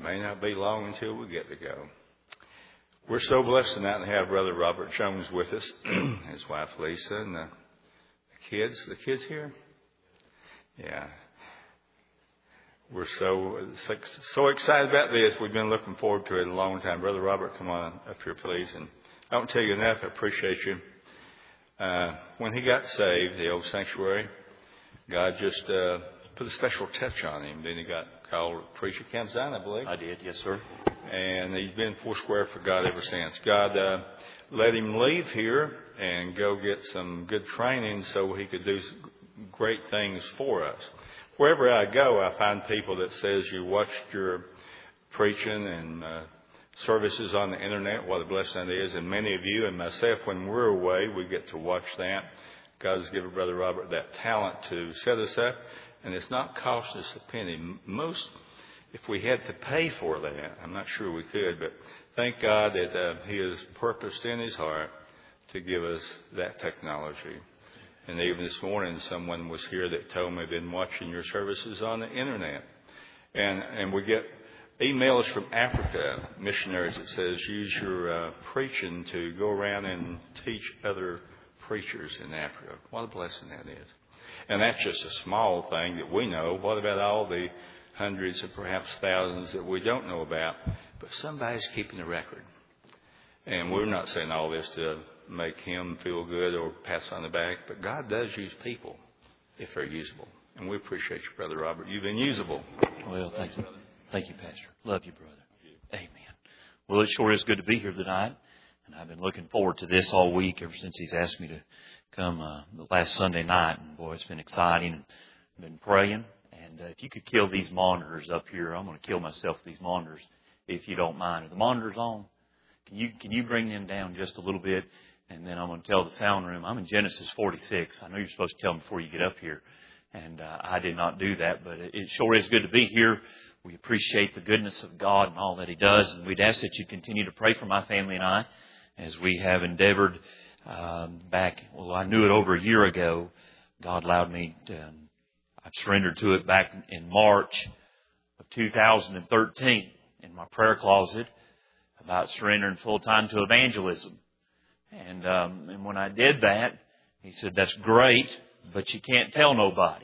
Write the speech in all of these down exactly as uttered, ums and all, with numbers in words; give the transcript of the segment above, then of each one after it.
may not be long until we get to go. We're so blessed tonight to have Brother Robert Jones with us, his wife Lisa, and the kids. The kids here? Yeah. We're so so excited about this. We've been looking forward to it a long time. Brother Robert, come on up here, please. And I don't tell you enough. I appreciate you. Uh, when he got saved, the old sanctuary, God just uh, put a special touch on him. Then he got called preacher Camp Zion, I believe. I did, yes, sir. And he's been four square for God ever since. God uh, let him leave here and go get some good training so he could do great things for us. Wherever I go, I find people that says you watched your preaching and uh, services on the internet. What a blessing it is. And many of you and myself, when we're away, we get to watch that. God has given Brother Robert that talent to set us up. And it's not costing us a penny. Most, if we had to pay for that, I'm not sure we could. But thank God that uh, He has purposed in His heart to give us that technology. And even this morning, someone was here that told me they've been watching your services on the internet. And and we get emails from Africa, missionaries that says, use your uh, preaching to go around and teach other preachers in Africa. What a blessing that is. And that's just a small thing that we know. What about all the hundreds or perhaps thousands that we don't know about? But somebody's keeping a record. And we're not saying all this to make him feel good or pass on the back, but God does use people if they're usable. And we appreciate you, Brother Robert. You've been usable. Well, thank you. Thank you, Pastor. Love you, brother. Amen. Well, it sure is good to be here tonight. And I've been looking forward to this all week ever since he's asked me to come uh, last Sunday night. And boy, it's been exciting. I've been praying. And uh, if you could kill these monitors up here, I'm going to kill myself with these monitors, if you don't mind. Are the monitors on? Can you, can you bring them down just a little bit? And then I'm going to tell the sound room. I'm in Genesis forty-six. I know you're supposed to tell them before you get up here. And uh, I did not do that, but it, it sure is good to be here. We appreciate the goodness of God and all that He does. And we'd ask that you continue to pray for my family and I as we have endeavored um, back. Well, I knew it over a year ago. God allowed me to, um, I surrendered to it back in March of two thousand thirteen in my prayer closet about surrendering full time to evangelism. And, um, and when I did that, He said, that's great, but you can't tell nobody.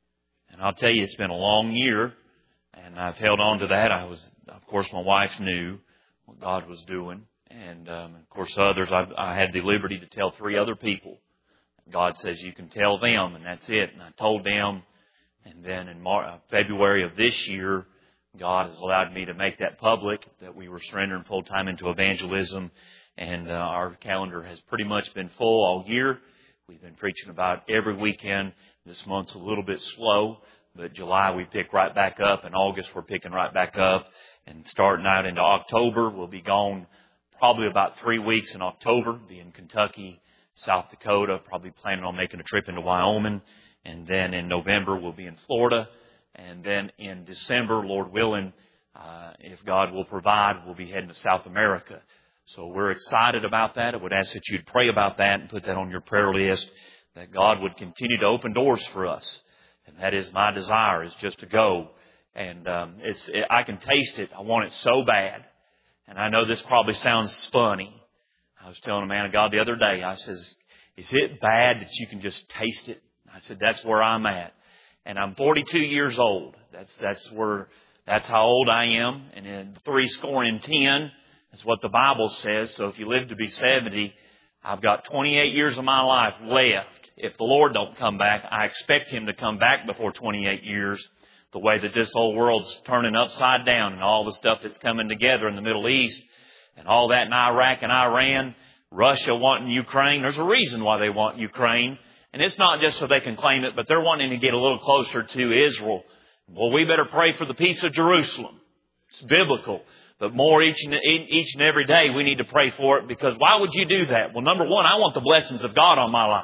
And I'll tell you, it's been a long year, and I've held on to that. I was, of course, my wife knew what God was doing. And, um, of course, others, I, I had the liberty to tell three other people. God says you can tell them, and that's it. And I told them. And then in Mar- February of this year, God has allowed me to make that public, that we were surrendering full time into evangelism. And uh, our calendar has pretty much been full all year. We've been preaching about every weekend. This month's a little bit slow, but July we pick right back up. In August we're picking right back up. And starting out into October, we'll be gone probably about three weeks in October. Be in Kentucky, South Dakota, probably planning on making a trip into Wyoming. And then in November we'll be in Florida. And then in December, Lord willing, uh, if God will provide, we'll be heading to South America. So we're excited about that. I would ask that you'd pray about that and put that on your prayer list, that God would continue to open doors for us. And that is my desire, is just to go. And um, it's it, I can taste it. I want it so bad. And I know this probably sounds funny. I was telling a man of God the other day, I says, is it bad that you can just taste it? I said, that's where I'm at. And I'm forty-two years old. That's that's where that's how old I am. And in three score and ten. That's what the Bible says. So if you live to be seventy, I've got twenty-eight years of my life left. If the Lord don't come back, I expect Him to come back before twenty-eight years. The way that this whole world's turning upside down and all the stuff that's coming together in the Middle East and all that in Iraq and Iran, Russia wanting Ukraine. There's a reason why they want Ukraine. And it's not just so they can claim it, but they're wanting to get a little closer to Israel. Well, we better pray for the peace of Jerusalem. It's biblical. But more each and, each and every day we need to pray for it, because why would you do that? Well, number one, I want the blessings of God on my life.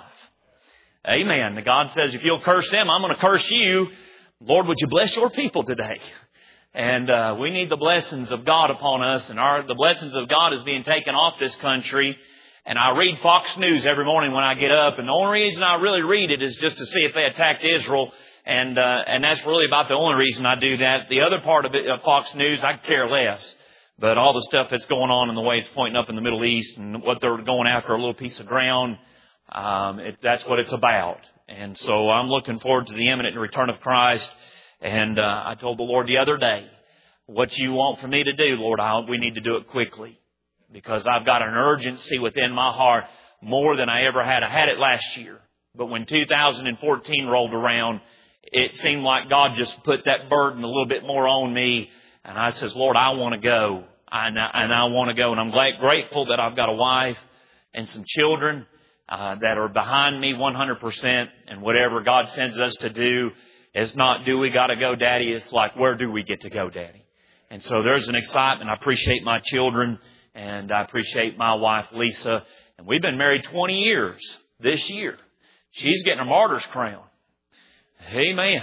Amen. God says if you'll curse them, I'm going to curse you. Lord, would you bless your people today? And uh, we need the blessings of God upon us. And our the blessings of God is being taken off this country. And I read Fox News every morning when I get up. And the only reason I really read it is just to see if they attacked Israel. And, uh, and that's really about the only reason I do that. The other part of it, uh, Fox News, I care less. But all the stuff that's going on and the way it's pointing up in the Middle East and what they're going after, a little piece of ground, um, it, that's what it's about. And so I'm looking forward to the imminent return of Christ. And uh, I told the Lord the other day, what you want for me to do, Lord, I, we need to do it quickly. Because I've got an urgency within my heart more than I ever had. I had it last year. But when two thousand fourteen rolled around, it seemed like God just put that burden a little bit more on me. And I says, Lord, I want to go. I, and I want to go. And I'm glad, grateful that I've got a wife and some children uh, that are behind me one hundred percent. And whatever God sends us to do is not, do we got to go, Daddy? It's like, where do we get to go, Daddy? And so there's an excitement. I appreciate my children. And I appreciate my wife, Lisa. And we've been married twenty years this year. She's getting a martyr's crown. Amen.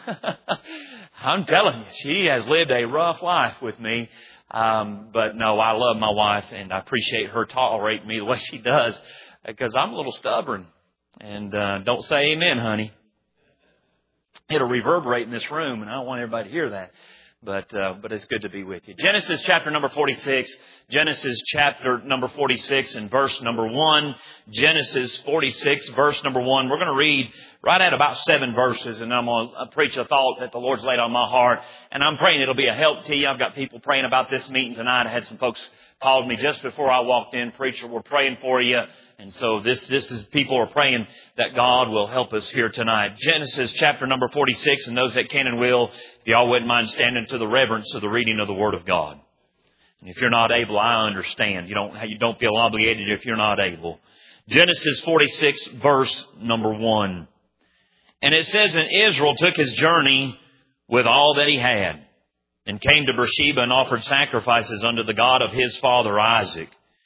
I'm telling you, she has lived a rough life with me. Um, but no, I love my wife and I appreciate her tolerating me the way she does because I'm a little stubborn. And uh, don't say amen, honey. It'll reverberate in this room and I don't want everybody to hear that. But uh, but it's good to be with you. Genesis chapter number forty-six. Genesis chapter number forty-six and verse number one. Genesis forty-six, verse number one. We're going to read right at about seven verses, and I'm going to preach a thought that the Lord's laid on my heart. And I'm praying it'll be a help to you. I've got people praying about this meeting tonight. I had some folks called me just before I walked in. Preacher, we're praying for you. And so this, this is, people are praying that God will help us here tonight. Genesis chapter number forty-six, and those that can and will, if y'all wouldn't mind standing to the reverence of the reading of the Word of God. And if you're not able, I understand. You don't, you don't feel obligated if you're not able. Genesis forty-six, verse number one. And it says, and Israel took his journey with all that he had, and came to Beersheba and offered sacrifices unto the God of his father Isaac.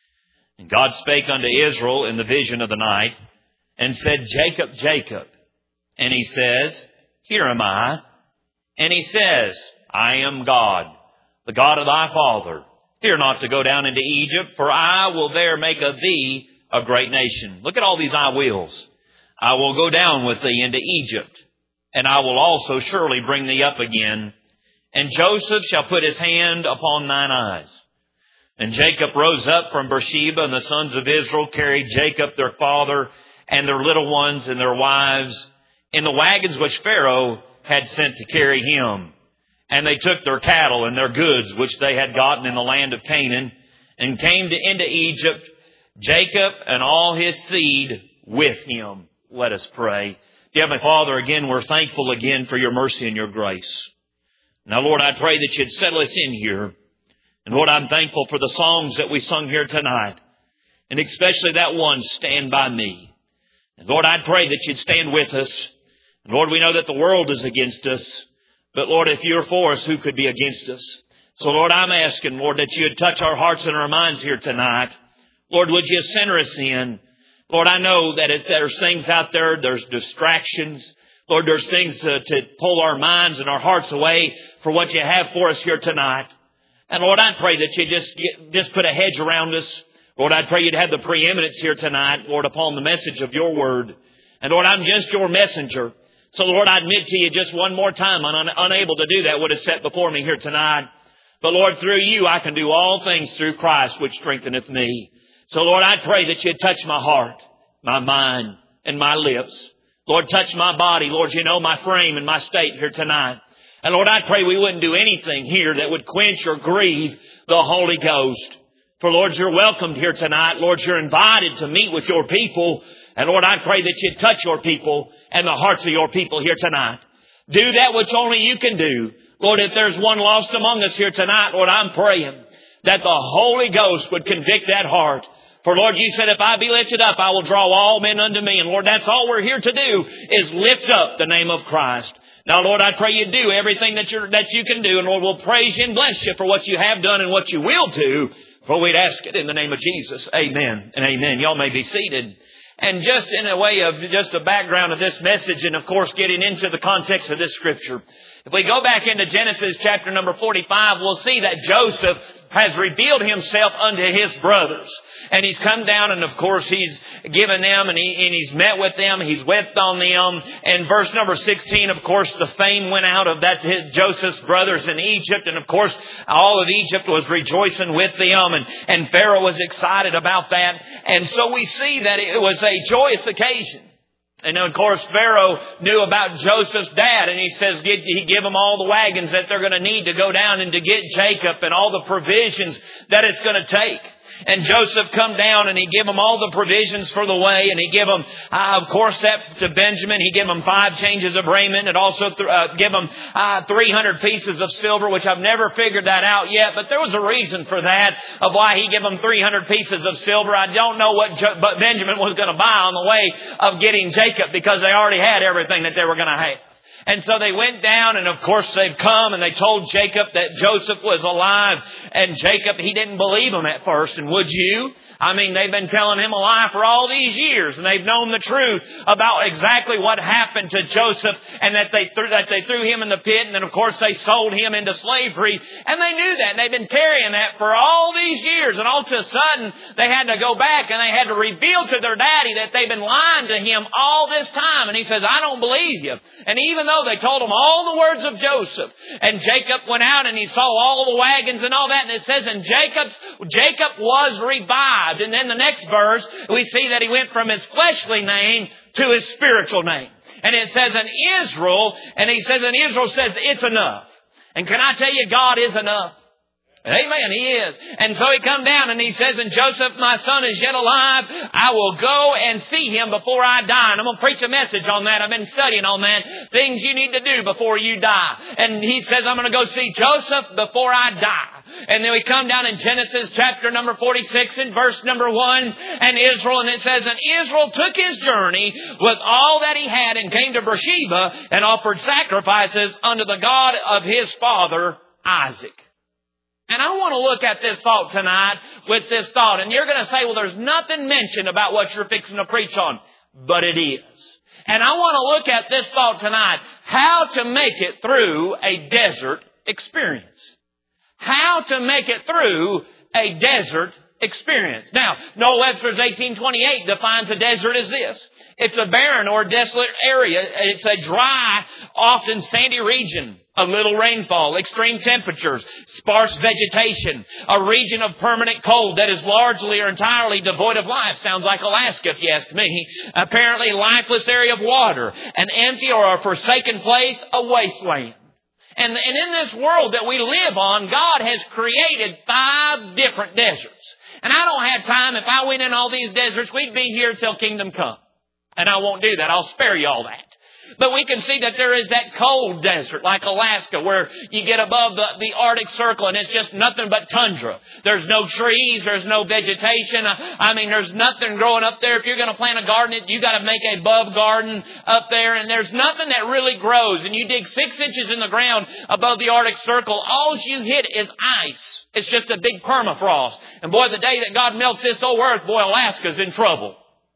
And God spake unto Israel in the vision of the night, and said, Jacob, Jacob. And he says, Here am I. And he says, I am God, the God of thy father. Fear not to go down into Egypt, for I will there make of thee a great nation. Look at all these I wills. I will go down with thee into Egypt, and I will also surely bring thee up again. And Joseph shall put his hand upon thine eyes. And Jacob rose up from Beersheba, and the sons of Israel carried Jacob their father and their little ones and their wives in the wagons which Pharaoh had sent to carry him. And they took their cattle and their goods which they had gotten in the land of Canaan, and came to into Egypt, Jacob and all his seed with him. Let us pray. Dear Heavenly Father, again, we're thankful again for your mercy and your grace. Now, Lord, I pray that you'd settle us in here. And Lord, I'm thankful for the songs that we sung here tonight. And especially that one, Stand By Me. And Lord, I pray that you'd stand with us. And Lord, we know that the world is against us. But Lord, if you're for us, who could be against us? So Lord, I'm asking, Lord, that you'd touch our hearts and our minds here tonight. Lord, would you center us in? Lord, I know that if there's things out there, there's distractions. Lord, there's things to, to pull our minds and our hearts away for what you have for us here tonight. And Lord, I pray that you just get, just put a hedge around us. Lord, I pray you'd have the preeminence here tonight, Lord, upon the message of your word. And Lord, I'm just your messenger. So Lord, I admit to you just one more time, I'm un- unable to do that what is set before me here tonight. But Lord, through you, I can do all things through Christ, which strengtheneth me. So Lord, I pray that you'd touch my heart, my mind, and my lips. Lord, touch my body. Lord, you know my frame and my state here tonight. And Lord, I pray we wouldn't do anything here that would quench or grieve the Holy Ghost. For Lord, you're welcomed here tonight. Lord, you're invited to meet with your people. And Lord, I pray that you'd touch your people and the hearts of your people here tonight. Do that which only you can do. Lord, if there's one lost among us here tonight, Lord, I'm praying that the Holy Ghost would convict that heart. For Lord, you said, if I be lifted up, I will draw all men unto me. And Lord, that's all we're here to do, is lift up the name of Christ. Now, Lord, I pray you do everything that, you're, that you can do. And Lord, we'll praise you and bless you for what you have done and what you will do. For we'd ask it in the name of Jesus. Amen and amen. Y'all may be seated. And just in a way of just a background of this message, and of course getting into the context of this scripture. If we go back into Genesis chapter number forty-five, we'll see that Joseph has revealed himself unto his brothers. And he's come down and of course he's given them and, he, and he's met with them. He's wept on them. And verse number sixteen, of course, the fame went out of that to Joseph's brothers in Egypt. And of course, all of Egypt was rejoicing with them. And, and Pharaoh was excited about that. And so we see that it was a joyous occasion. And of course, Pharaoh knew about Joseph's dad, and he says he give them all the wagons that they're going to need to go down and to get Jacob and all the provisions that it's going to take. And Joseph come down and he give them all the provisions for the way, and he give them, uh, of course, that to Benjamin. He give them five changes of raiment, and also th- uh, give them uh, three hundred pieces of silver, which I've never figured that out yet. But there was a reason for that of why he give them three hundred pieces of silver. I don't know what jo- but Benjamin was going to buy on the way of getting Jacob, because they already had everything that they were going to have. And so they went down, and of course they've come and they told Jacob that Joseph was alive. And Jacob, he didn't believe them at first. And would you? I mean, they've been telling him a lie for all these years, and they've known the truth about exactly what happened to Joseph, and that they threw, that they threw him in the pit, and then of course they sold him into slavery. And they knew that, and they've been carrying that for all these years. And all of a sudden, they had to go back and they had to reveal to their daddy that they've been lying to him all this time. And he says, I don't believe you. And even though they told him all the words of Joseph, and Jacob went out and he saw all the wagons and all that, and it says, and Jacob's, Jacob was revived. And then the next verse, we see that he went from his fleshly name to his spiritual name. And it says in Israel, and he says in Israel says, it's enough. And can I tell you, God is enough? Amen, He is. And so he come down and he says, and Joseph, my son, is yet alive. I will go and see him before I die. And I'm going to preach a message on that. I've been studying on that. Things you need to do before you die. And he says, I'm going to go see Joseph before I die. And then we come down in Genesis chapter number forty-six and verse number one. And Israel, and it says, and Israel took his journey with all that he had and came to Beersheba and offered sacrifices unto the God of his father Isaac. And I want to look at this thought tonight with this thought. And you're going to say, well, there's nothing mentioned about what you're fixing to preach on. But it is. And I want to look at this thought tonight. How to make it through a desert experience. How to make it through a desert experience. Now, Noel Webster's eighteen twenty-eight defines a desert as this. It's a barren or desolate area. It's a dry, often sandy region. A little rainfall, extreme temperatures, sparse vegetation, a region of permanent cold that is largely or entirely devoid of life. Sounds like Alaska, if you ask me. Apparently lifeless area of water, an empty or a forsaken place, a wasteland. And, and in this world that we live on, God has created five different deserts. And I don't have time. If I went in all these deserts, we'd be here till kingdom come. And I won't do that. I'll spare you all that. But we can see that there is that cold desert like Alaska where you get above the, the Arctic Circle and it's just nothing but tundra. There's no trees. There's no vegetation. I mean, there's nothing growing up there. If you're going to plant a garden, you got to make a above garden up there. And there's nothing that really grows. And you dig six inches in the ground above the Arctic Circle, all you hit is ice. It's just a big permafrost. And boy, the day that God melts this old earth, boy, Alaska's in trouble.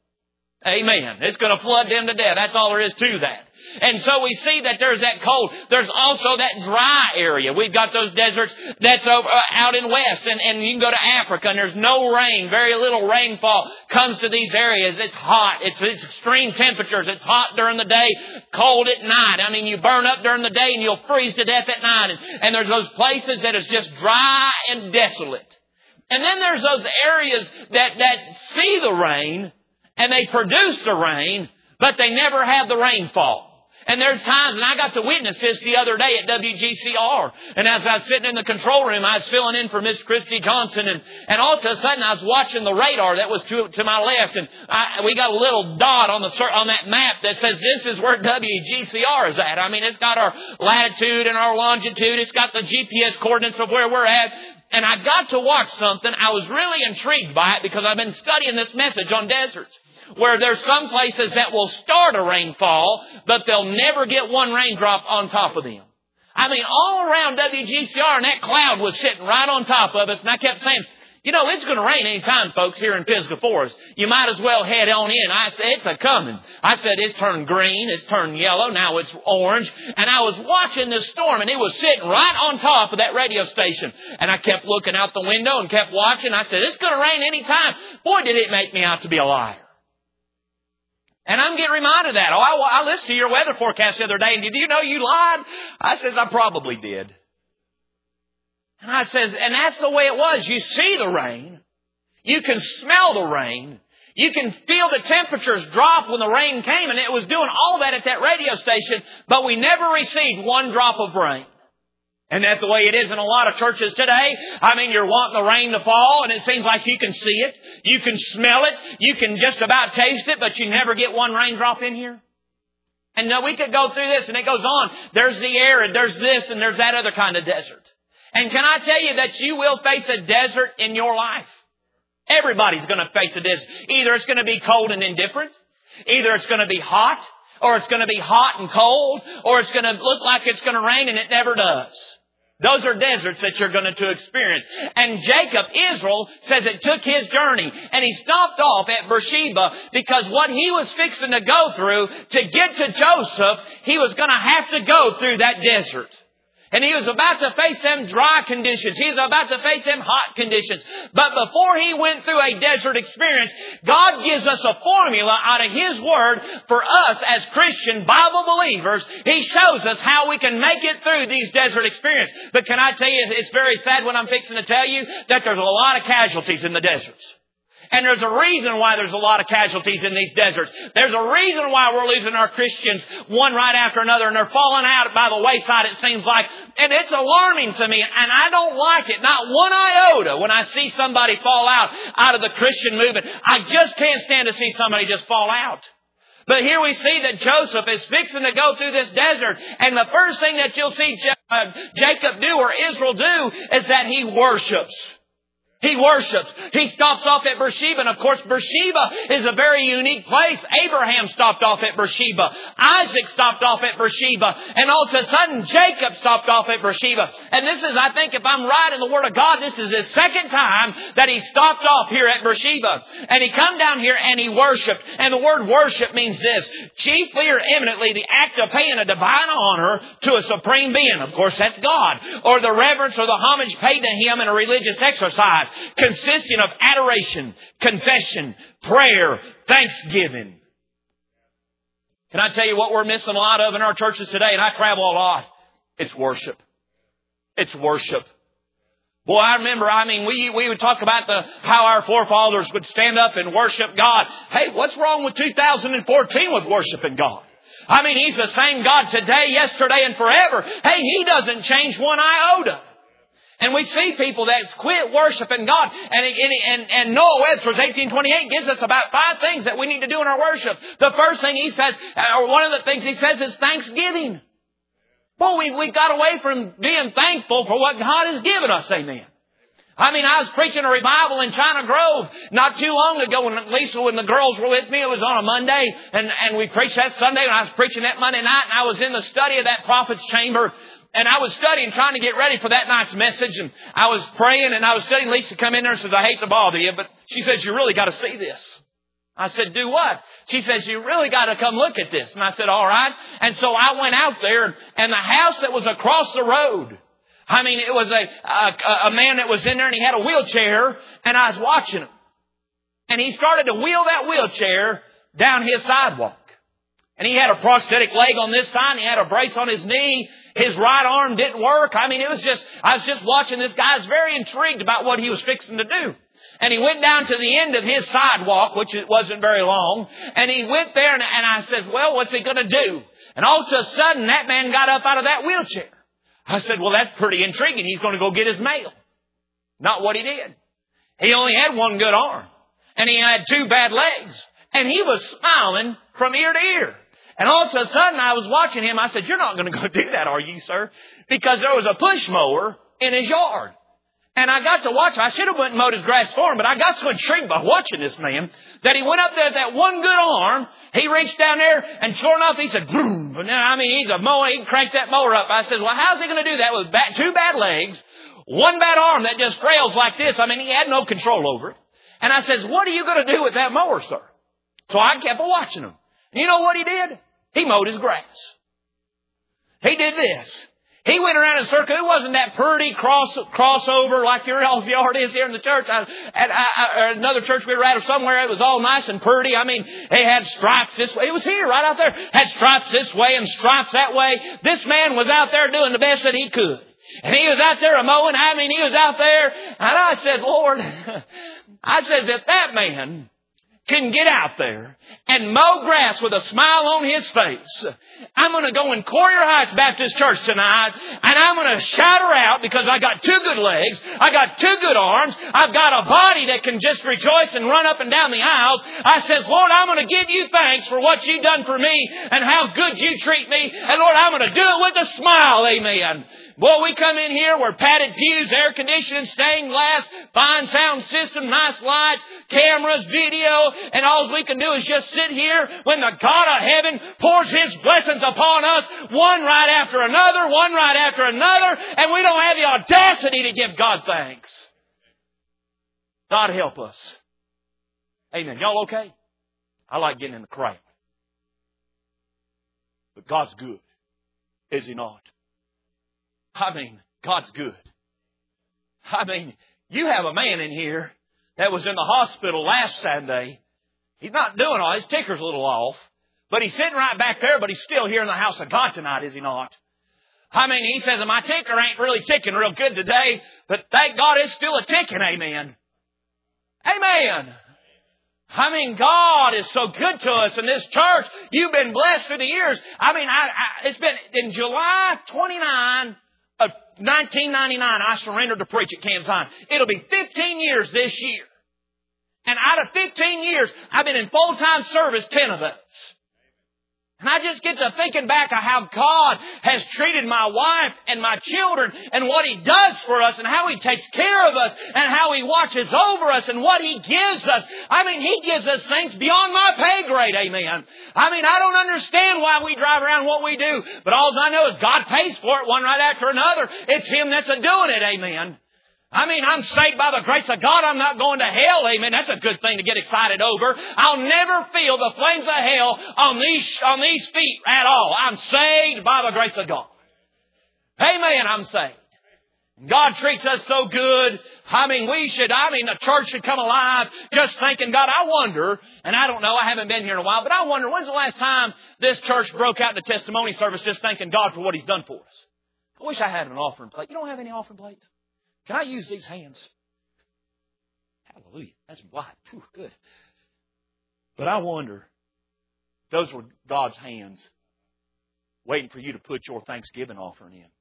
Amen. It's going to flood them to death. That's all there is to that. And so we see that there's that cold. There's also that dry area. We've got those deserts that's over, uh, out in west. And, and you can go to Africa and there's no rain. Very little rainfall comes to these areas. It's hot. It's, it's extreme temperatures. It's hot during the day, cold at night. I mean, you burn up during the day and you'll freeze to death at night. And, and there's those places that is just dry and desolate. And then there's those areas that, that see the rain and they produce the rain, but they never have the rainfall. And there's times, and I got to witness this the other day at W G C R. And as I was sitting in the control room, I was filling in for Miss Christy Johnson. And, and all of a sudden, I was watching the radar that was to, to my left. And I, we got a little dot on the on that map that says this is where W G C R is at. I mean, it's got our latitude and our longitude. It's got the G P S coordinates of where we're at. And I got to watch something. I was really intrigued by it because I've been studying this message on deserts. Where there's some places that will start a rainfall, but they'll never get one raindrop on top of them. I mean, all around W G C R, and that cloud was sitting right on top of us. And I kept saying, You know, it's going to rain anytime, folks, here in Pisgah Forest. You might as well head on in. I said, it's a coming. I said, it's turned green. It's turned yellow. Now it's orange. And I was watching this storm, and it was sitting right on top of that radio station. And I kept looking out the window and kept watching. I said, it's going to rain anytime. Boy, did it make me out to be a liar. And I'm getting reminded of that. Oh, I, I listened to your weather forecast the other day, and did you know you lied? I said, I probably did. And I says, and that's the way it was. You see the rain. You can smell the rain. You can feel the temperatures drop when the rain came, and it was doing all that at that radio station, but we never received one drop of rain. And that's the way it is in a lot of churches today. I mean, you're wanting the rain to fall, and it seems like you can see it. You can smell it. You can just about taste it, but you never get one raindrop in here. And now we could go through this, and it goes on. There's the arid, there's this, and there's that other kind of desert. And can I tell you that you will face a desert in your life? Everybody's going to face a desert. Either it's going to be cold and indifferent. Either it's going to be hot. Or it's going to be hot and cold. Or it's going to look like it's going to rain and it never does. Those are deserts that you're going to experience. And Jacob, Israel, says it took his journey. And he stopped off at Beersheba because what he was fixing to go through to get to Joseph, he was going to have to go through that desert. And he was about to face them dry conditions. He was about to face them hot conditions. But before he went through a desert experience, God gives us a formula out of His Word for us as Christian Bible believers. He shows us how we can make it through these desert experiences. But can I tell you, it's very sad when I'm fixing to tell you that there's a lot of casualties in the deserts. And there's a reason why there's a lot of casualties in these deserts. There's a reason why we're losing our Christians one right after another, and they're falling out by the wayside, it seems like. And it's alarming to me, and I don't like it, not one iota, when I see somebody fall out out of the Christian movement. I just can't stand to see somebody just fall out. But here we see that Joseph is fixing to go through this desert, and the first thing that you'll see Jacob do, or Israel do, is that he worships. He worships. He stops off at Beersheba. And of course, Beersheba is a very unique place. Abraham stopped off at Beersheba. Isaac stopped off at Beersheba. And all of a sudden, Jacob stopped off at Beersheba. And this is, I think, if I'm right in the Word of God, this is his second time that he stopped off here at Beersheba. And he come down here and he worshiped. And the word worship means this: chiefly or eminently the act of paying a divine honor to a supreme being. Of course, that's God. Or the reverence or the homage paid to Him in a religious exercise, consisting of adoration, confession, prayer, thanksgiving. Can I tell you what we're missing a lot of in our churches today? And I travel a lot. It's worship. It's worship. Boy, I remember, I mean, we, we would talk about the, how our forefathers would stand up and worship God. Hey, what's wrong with two thousand fourteen with worshiping God? I mean, He's the same God today, yesterday, and forever. Hey, He doesn't change one iota. And we see people that quit worshiping God. And, and, and Noah Webster's eighteen twenty-eight gives us about five things that we need to do in our worship. The first thing he says, or one of the things he says, is thanksgiving. Boy, we, we got away from being thankful for what God has given us. Amen. I mean, I was preaching a revival in China Grove not too long ago when Lisa, when the girls were with me. It was on a Monday, and, and we preached that Sunday, and I was preaching that Monday night, and I was in the study of that prophet's chamber. And I was studying, trying to get ready for that night's message. And I was praying, and I was studying. Lisa come in there and says, I hate to bother you, but she says, you really got to see this. I said, do what? She says, you really got to come look at this. And I said, all right. And so I went out there, and the house that was across the road, I mean, it was a, a, a man that was in there, and he had a wheelchair, and I was watching him. And he started to wheel that wheelchair down his sidewalk. And he had a prosthetic leg on this side, and he had a brace on his knee. His right arm didn't work. I mean, it was just, I was just watching this guy. I was very intrigued about what he was fixing to do. And he went down to the end of his sidewalk, which it wasn't very long. And he went there, and, and I said, well, what's he going to do? And all of a sudden, that man got up out of that wheelchair. I said, well, that's pretty intriguing. He's going to go get his mail. Not what he did. He only had one good arm. And he had two bad legs. And he was smiling from ear to ear. And all of a sudden, I was watching him. I said, you're not going to go do that, are you, sir? Because there was a push mower in his yard. And I got to watch. I should have went and mowed his grass for him, but I got so intrigued by watching this man that he went up there with that one good arm. He reached down there, and sure enough, he said, boom. I mean, he's a mower. He can crank that mower up. I said, well, how's he going to do that with two bad legs, one bad arm that just frails like this. I mean, he had no control over it. And I says, what are you going to do with that mower, sir? So I kept watching him. And you know what he did? He mowed his grass. He did this. He went around in a circle. It wasn't that pretty cross crossover like your all's yard is here in the church. I, at, I, at another church we were at or somewhere, it was all nice and pretty. I mean, they had stripes this way. It was here, right out there. Had stripes this way and stripes that way. This man was out there doing the best that he could. And he was out there a mowing. I mean, he was out there. And I said, Lord, I said, if that man can get out there and mow grass with a smile on his face, I'm going to go in Collier Heights Baptist Church tonight, and I'm going to shout her out because I got two good legs, I got two good arms, I've got a body that can just rejoice and run up and down the aisles. I says, Lord, I'm going to give you thanks for what you've done for me and how good you treat me, and Lord, I'm going to do it with a smile, amen. Boy, we come in here, we're padded pews, air conditioning, stained glass, fine sound system, nice lights, cameras, video, and all we can do is just sit here when the God of heaven pours His blessings upon us, one right after another, one right after another, and we don't have the audacity to give God thanks. God help us. Amen. Y'all okay? I like getting in the crowd. But God's good, is He not? I mean, God's good. I mean, you have a man in here that was in the hospital last Sunday. He's not doing all. His ticker's a little off. But he's sitting right back there, but he's still here in the house of God tonight, is he not? I mean, he says, my ticker ain't really ticking real good today, but thank God it's still a ticking, amen. Amen. I mean, God is so good to us in this church. You've been blessed through the years. I mean, I, I, it's been in July twenty-ninth of nineteen ninety-nine, I surrendered to preach at Camp Zion. It'll be fifteen years this year. And out of fifteen years, I've been in full-time service ten of those. And I just get to thinking back of how God has treated my wife and my children and what He does for us and how He takes care of us and how He watches over us and what He gives us. I mean, He gives us things beyond my pay grade, amen. I mean, I don't understand why we drive around what we do, but all I know is God pays for it one right after another. It's Him that's a doing it, amen. I mean, I'm saved by the grace of God. I'm not going to hell. Amen. That's a good thing to get excited over. I'll never feel the flames of hell on these, on these feet at all. I'm saved by the grace of God. Amen. I'm saved. God treats us so good. I mean, we should, I mean, the church should come alive just thinking, God, I wonder, and I don't know, I haven't been here in a while, but I wonder, when's the last time this church broke out in the testimony service just thanking God for what He's done for us? I wish I had an offering plate. You don't have any offering plates? Can I use these hands? Hallelujah. That's white. Whew, good. But I wonder, those were God's hands waiting for you to put your Thanksgiving offering in.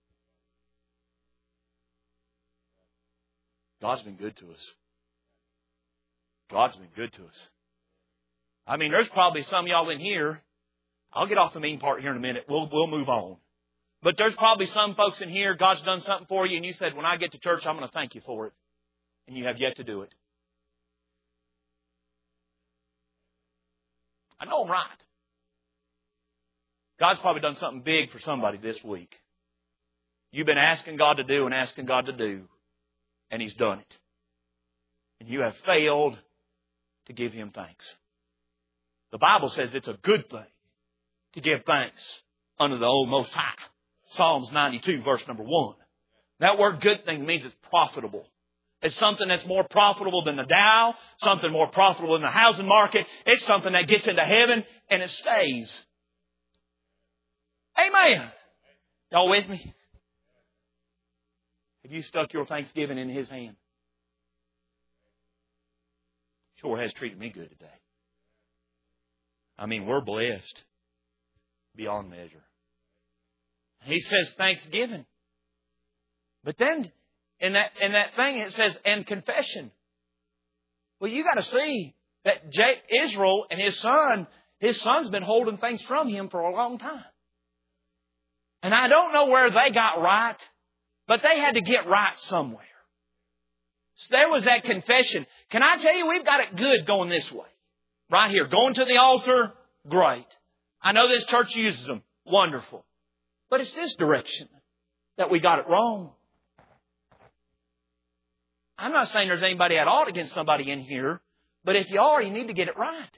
God's been good to us. God's been good to us. I mean, there's probably some of y'all in here. I'll get off the mean part here in a minute. We'll, we'll move on. But there's probably some folks in here, God's done something for you, and you said, when I get to church, I'm going to thank you for it. And you have yet to do it. I know I'm right. God's probably done something big for somebody this week. You've been asking God to do and asking God to do, and He's done it. And you have failed to give Him thanks. The Bible says it's a good thing to give thanks unto the Old Most High. Psalms ninety-two, verse number one. That word good thing means it's profitable. It's something that's more profitable than the Dow, something more profitable than the housing market. It's something that gets into heaven and it stays. Amen. Y'all with me? Have you stuck your Thanksgiving in His hand? Sure has treated me good today. I mean, we're blessed beyond measure. He says thanksgiving. But then in that in that thing it says, and confession. Well, you got to see that J- Israel and his son, his son's been holding things from him for a long time. And I don't know where they got right, but they had to get right somewhere. So there was that confession. Can I tell you, we've got it good going this way. Right here. Going to the altar, great. I know this church uses them. Wonderful. But it's this direction that we got it wrong. I'm not saying there's anybody at all against somebody in here, but if you are, you need to get it right.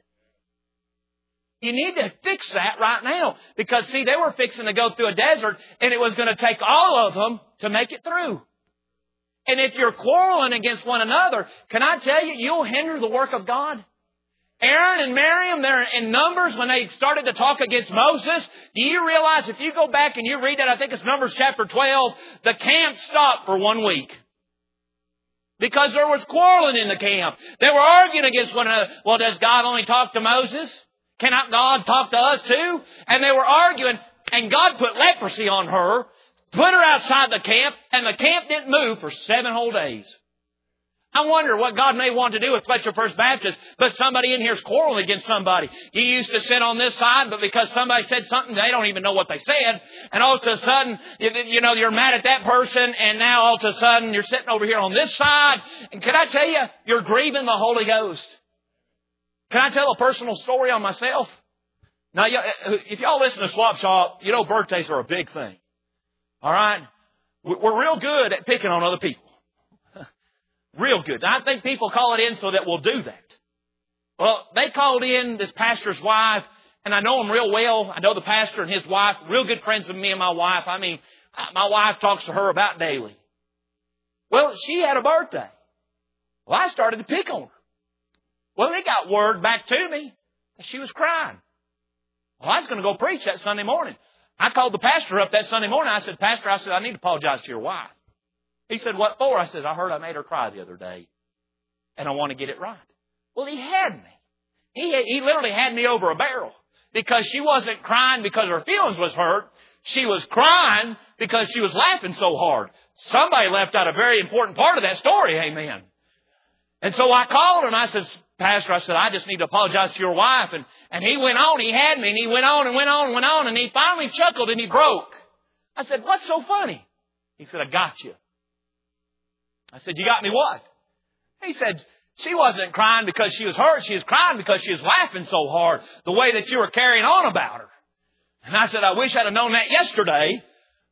You need to fix that right now. Because, see, they were fixing to go through a desert, and it was going to take all of them to make it through. And if you're quarreling against one another, can I tell you, you'll hinder the work of God? Aaron and Miriam, they're in Numbers when they started to talk against Moses. Do you realize if you go back and you read that, I think it's Numbers chapter twelve, the camp stopped for one week. Because there was quarreling in the camp. They were arguing against one another. Well, does God only talk to Moses? Cannot God talk to us too? And they were arguing, and God put leprosy on her, put her outside the camp, and the camp didn't move for seven whole days. I wonder what God may want to do with Fletcher First Baptist, but somebody in here is quarreling against somebody. You used to sit on this side, but because somebody said something, they don't even know what they said. And all of a sudden, you know, you're mad at that person, and now all of a sudden you're sitting over here on this side. And can I tell you, you're grieving the Holy Ghost. Can I tell a personal story on myself? Now, if y'all listen to Swap Shop, you know birthdays are a big thing. All right? We're real good at picking on other people. Real good. I think people call it in so that we'll do that. Well, they called in this pastor's wife, and I know them real well. I know the pastor and his wife, real good friends of me and my wife. I mean, my wife talks to her about daily. Well, she had a birthday. Well, I started to pick on her. Well, they got word back to me that she was crying. Well, I was going to go preach that Sunday morning. I called the pastor up that Sunday morning. I said, Pastor, I said, I need to apologize to your wife. He said, what for? I said, I heard I made her cry the other day, and I want to get it right. Well, he had me. He, he literally had me over a barrel because she wasn't crying because her feelings was hurt. She was crying because she was laughing so hard. Somebody left out a very important part of that story, amen. And so I called her and I said, Pastor, I said, I just need to apologize to your wife. And, and he went on, he had me, and he went on and went on and went on, and he finally chuckled and he broke. I said, what's so funny? He said, I got you. I said, you got me what? He said, she wasn't crying because she was hurt. She was crying because she was laughing so hard, the way that you were carrying on about her. And I said, I wish I'd have known that yesterday.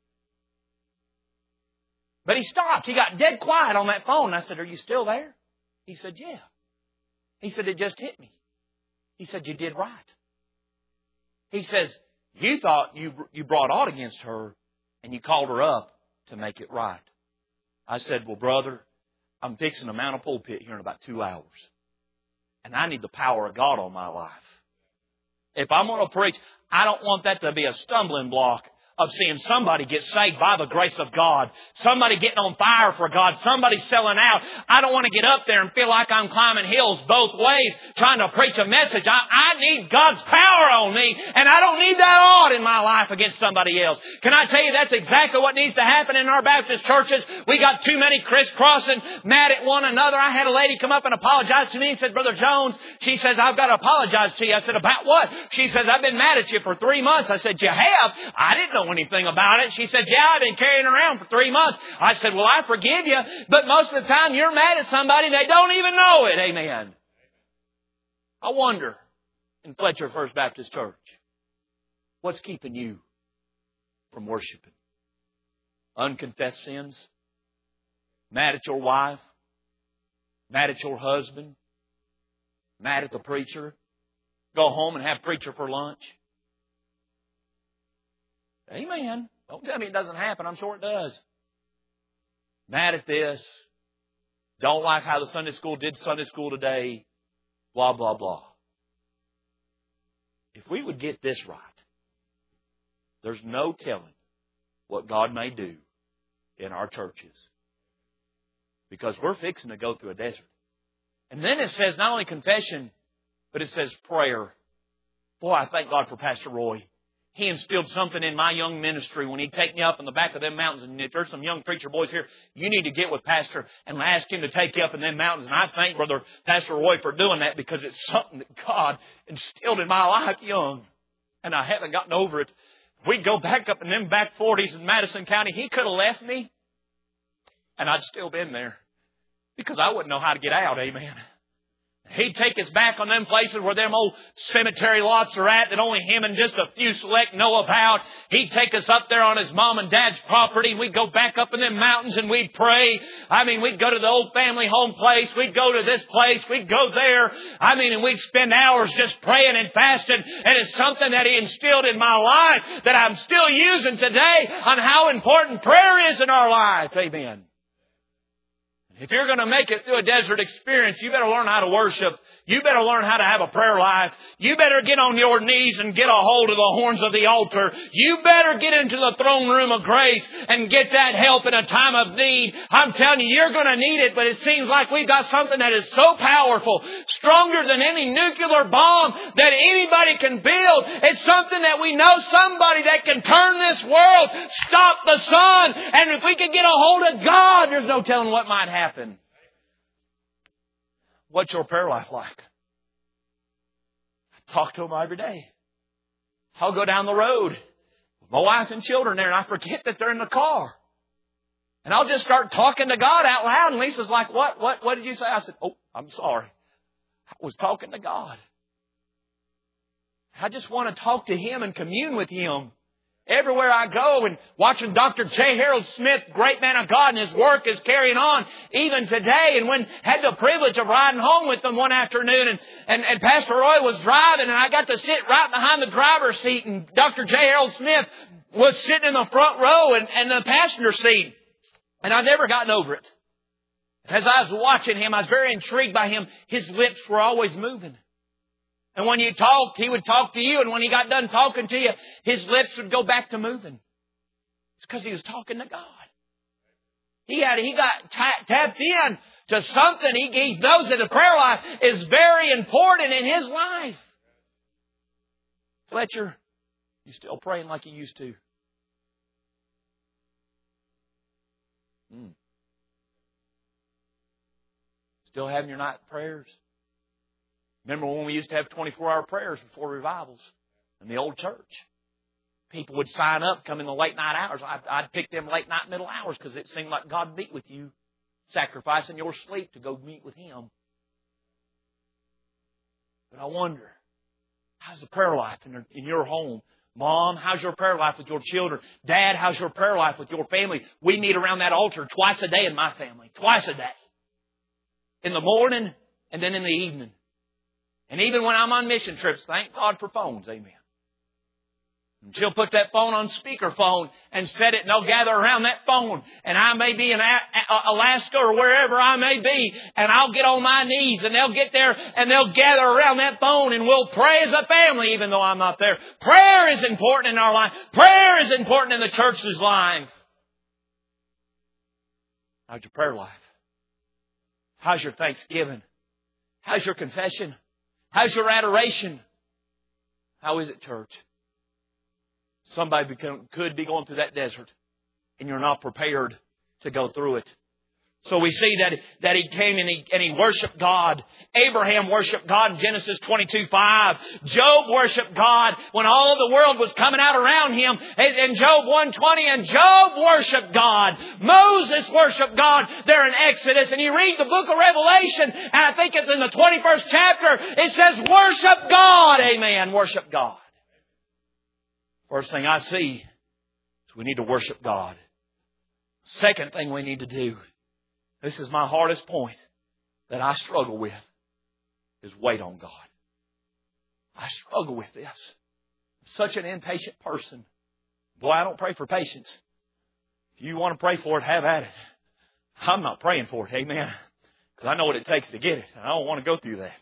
But he stopped. He got dead quiet on that phone. I said, are you still there? He said, yeah. He said, it just hit me. He said, you did right. He says, you thought you, you brought aught against her and you called her up to make it right. I said, well, brother, I'm fixing to mount a pulpit here in about two hours. And I need the power of God on my life. If I'm going to preach, I don't want that to be a stumbling block of seeing somebody get saved by the grace of God. Somebody getting on fire for God. Somebody selling out. I don't want to get up there and feel like I'm climbing hills both ways trying to preach a message. I, I need God's power on me, and I don't need that odd in my life against somebody else. Can I tell you that's exactly what needs to happen in our Baptist churches? We got too many crisscrossing, mad at one another. I had a lady come up and apologize to me and said, Brother Jones, she says, I've got to apologize to you. I said, about what? She says, I've been mad at you for three months. I said, you have? I didn't know anything about it. She said, yeah, I've been carrying it around for three months. I said, well, I forgive you, but most of the time you're mad at somebody, they don't even know it. Amen. I wonder, in Fletcher First Baptist Church, what's keeping you from worshiping? Unconfessed sins? Mad at your wife? Mad at your husband? Mad at the preacher? Go home and have preacher for lunch? Amen. Don't tell me it doesn't happen. I'm sure it does. Mad at this. Don't like how the Sunday school did Sunday school today. Blah, blah, blah. If we would get this right, there's no telling what God may do in our churches. Because we're fixing to go through a desert. And then it says not only confession, but it says prayer. Boy, I thank God for Pastor Roy. He instilled something in my young ministry when he'd take me up in the back of them mountains. And if there's some young preacher boys here, you need to get with Pastor and ask him to take you up in them mountains. And I thank Brother Pastor Roy for doing that because it's something that God instilled in my life young. And I haven't gotten over it. We'd go back up in them back forties in Madison County. He could have left me and I'd still been there because I wouldn't know how to get out. Amen. He'd take us back on them places where them old cemetery lots are at that only him and just a few select know about. He'd take us up there on his mom and dad's property. We'd go back up in them mountains and we'd pray. I mean, we'd go to the old family home place. We'd go to this place. We'd go there. I mean, and we'd spend hours just praying and fasting. And it's something that He instilled in my life that I'm still using today on how important prayer is in our life. Amen. If you're going to make it through a desert experience, you better learn how to worship. You better learn how to have a prayer life. You better get on your knees and get a hold of the horns of the altar. You better get into the throne room of grace and get that help in a time of need. I'm telling you, you're going to need it, but it seems like we've got something that is so powerful, stronger than any nuclear bomb that anybody can build. It's something that we know somebody that can turn this world, stop the sun, and if we could get a hold of God, there's no telling what might happen. What's your prayer life like? I talk to them every day. I'll go down the road with my wife and children there, and I forget that they're in the car. And I'll just start talking to God out loud. And Lisa's like, what, what, what did you say? I said, oh, I'm sorry. I was talking to God. I just want to talk to Him and commune with Him. Everywhere I go, and watching Doctor J. Harold Smith, great man of God, and his work is carrying on even today. And when had the privilege of riding home with them one afternoon, and, and, and Pastor Roy was driving, and I got to sit right behind the driver's seat, and Doctor J. Harold Smith was sitting in the front row and, and the passenger seat. And I've never gotten over it. As I was watching him, I was very intrigued by him. His lips were always moving. And when you talked, he would talk to you. And when he got done talking to you, his lips would go back to moving. It's because he was talking to God. He had, he got t- tapped in to something. He, he knows that the prayer life is very important in his life. Fletcher, you still praying like you used to? Mm. Still having your night prayers? Remember when we used to have twenty-four hour prayers before revivals in the old church? People would sign up, come in the late night hours. I'd, I'd pick them late night middle hours because it seemed like God meet with you, sacrificing your sleep to go meet with Him. But I wonder, how's the prayer life in, in your home? Mom, how's your prayer life with your children? Dad, how's your prayer life with your family? We meet around that altar twice a day in my family. Twice a day. In the morning and then in the evening. And even when I'm on mission trips, thank God for phones. Amen. And she'll put that phone on speakerphone and set it, and they'll gather around that phone. And I may be in Alaska or wherever I may be, and I'll get on my knees, and they'll get there, and they'll gather around that phone, and we'll pray as a family, even though I'm not there. Prayer is important in our life. Prayer is important in the church's life. How's your prayer life? How's your thanksgiving? How's your confession? How's your adoration? How is it, church? Somebody could be going through that desert and you're not prepared to go through it. So we see that, that he came and he, and he worshiped God. Abraham worshiped God in Genesis twenty-two five. Job worshiped God when all of the world was coming out around him in Job one twenty. And Job worshiped God. Moses worshiped God there in Exodus. And you read the book of Revelation, and I think it's in the twenty-first chapter, it says worship God. Amen. Worship God. First thing I see is we need to worship God. Second thing we need to do, this is my hardest point that I struggle with, is wait on God. I struggle with this. I'm such an impatient person. Boy, I don't pray for patience. If you want to pray for it, have at it. I'm not praying for it, amen. Because I know what it takes to get it, and I don't want to go through that.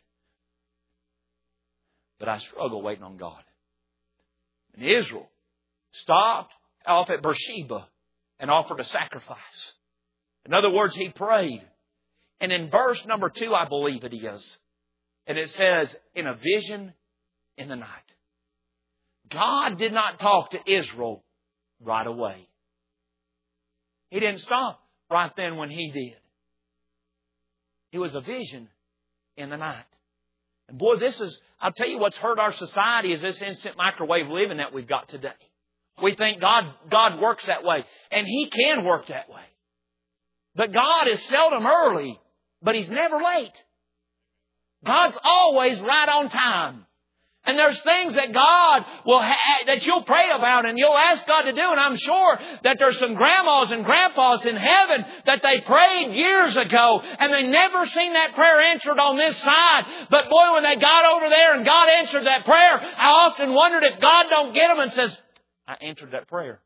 But I struggle waiting on God. And Israel stopped off at Beersheba and offered a sacrifice. In other words, he prayed. And in verse number two, I believe it is. And it says, in a vision in the night. God did not talk to Israel right away. He didn't stop right then when he did. It was a vision in the night. And boy, this is, I'll tell you what's hurt our society is this instant microwave living that we've got today. We think God, God works that way. And He can work that way. But God is seldom early, but He's never late. God's always right on time. And there's things that God will ha- that you'll pray about and you'll ask God to do. And I'm sure that there's some grandmas and grandpas in heaven that they prayed years ago and they never seen that prayer answered on this side. But boy, when they got over there and God answered that prayer, I often wondered if God don't get them and says, I answered that prayer.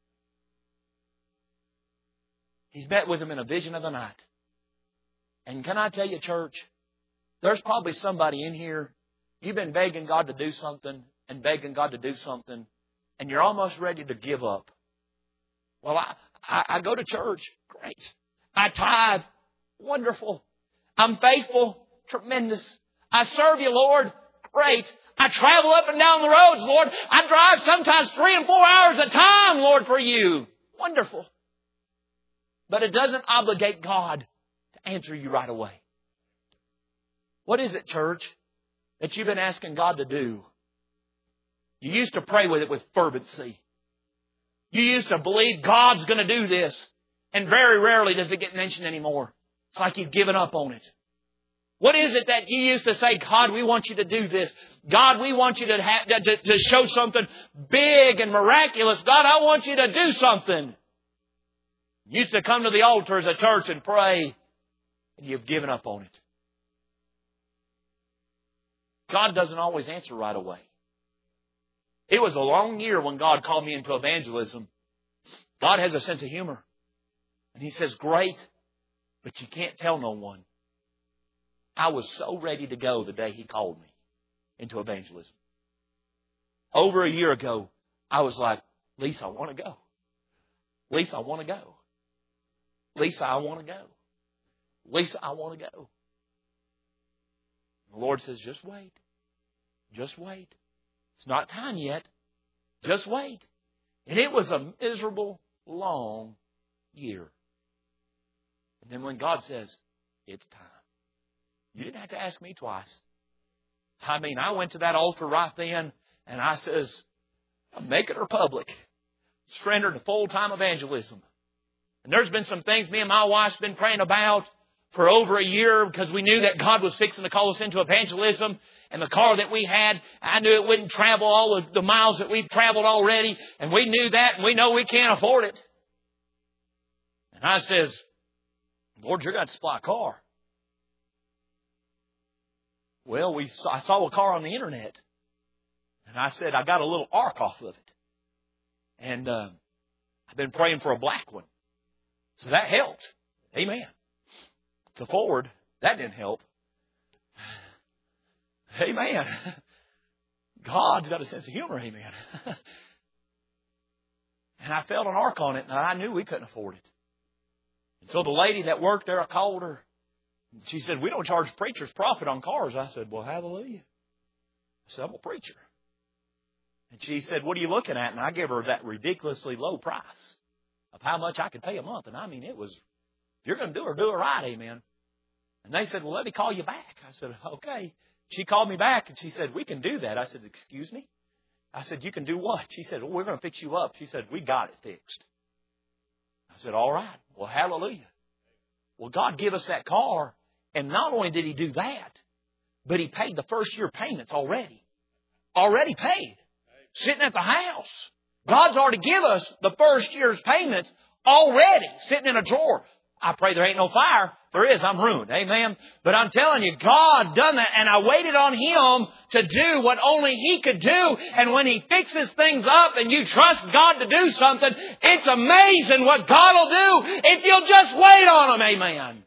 He's met with them in a vision of the night. And can I tell you, church, there's probably somebody in here, you've been begging God to do something and begging God to do something, and you're almost ready to give up. Well, I, I, I go to church. Great. I tithe. Wonderful. I'm faithful. Tremendous. I serve you, Lord. Great. I travel up and down the roads, Lord. I drive sometimes three and four hours at a time, Lord, for you. Wonderful. But it doesn't obligate God to answer you right away. What is it, church, that you've been asking God to do? You used to pray with it with fervency. You used to believe God's going to do this. And very rarely does it get mentioned anymore. It's like you've given up on it. What is it that you used to say, God, we want you to do this. God, we want you to, have, to, to show something big and miraculous. God, I want you to do something. You used to come to the altar as a church and pray, and you've given up on it. God doesn't always answer right away. It was a long year when God called me into evangelism. God has a sense of humor. And He says, great, but you can't tell no one. I was so ready to go the day He called me into evangelism. Over a year ago, I was like, Lisa, I want to go. Lisa, I want to go. Lisa, I want to go. Lisa, I want to go. The Lord says, just wait. Just wait. It's not time yet. Just wait. And it was a miserable, long year. And then when God says, it's time. You didn't have to ask me twice. I mean, I went to that altar right then and I says, make it her public. Surrender to full-time evangelism. And there's been some things me and my wife's been praying about for over a year because we knew that God was fixing to call us into evangelism. And the car that we had, I knew it wouldn't travel all of the miles that we've traveled already. And we knew that, and we know we can't afford it. And I says, Lord, you're going to supply a car. Well, we saw, I saw a car on the internet. And I said, I got a little arc off of it. And uh, I've been praying for a black one. So that helped. Amen. To Ford, that didn't help. Amen. God's got a sense of humor. Amen. And I felt an arc on it, and I knew we couldn't afford it. And so the lady that worked there, I called her. She said, we don't charge preachers profit on cars. I said, well, hallelujah. I said, I'm a preacher. And she said, what are you looking at? And I gave her that ridiculously low price of how much I could pay a month. And I mean, it was, if you're going to do it, do it right. Amen. And they said, well, let me call you back. I said, okay. She called me back and she said, we can do that. I said, excuse me? I said, you can do what? She said, well, we're going to fix you up. She said, we got it fixed. I said, all right. Well, hallelujah. Well, God gave us that car. And not only did He do that, but He paid the first year payments already. Already paid. Sitting at the house. God's already give us the first year's payments already. Sitting in a drawer. I pray there ain't no fire. If there is, I'm ruined. Amen. But I'm telling you, God done that. And I waited on Him to do what only He could do. And when He fixes things up and you trust God to do something, it's amazing what God will do if you'll just wait on Him. Amen.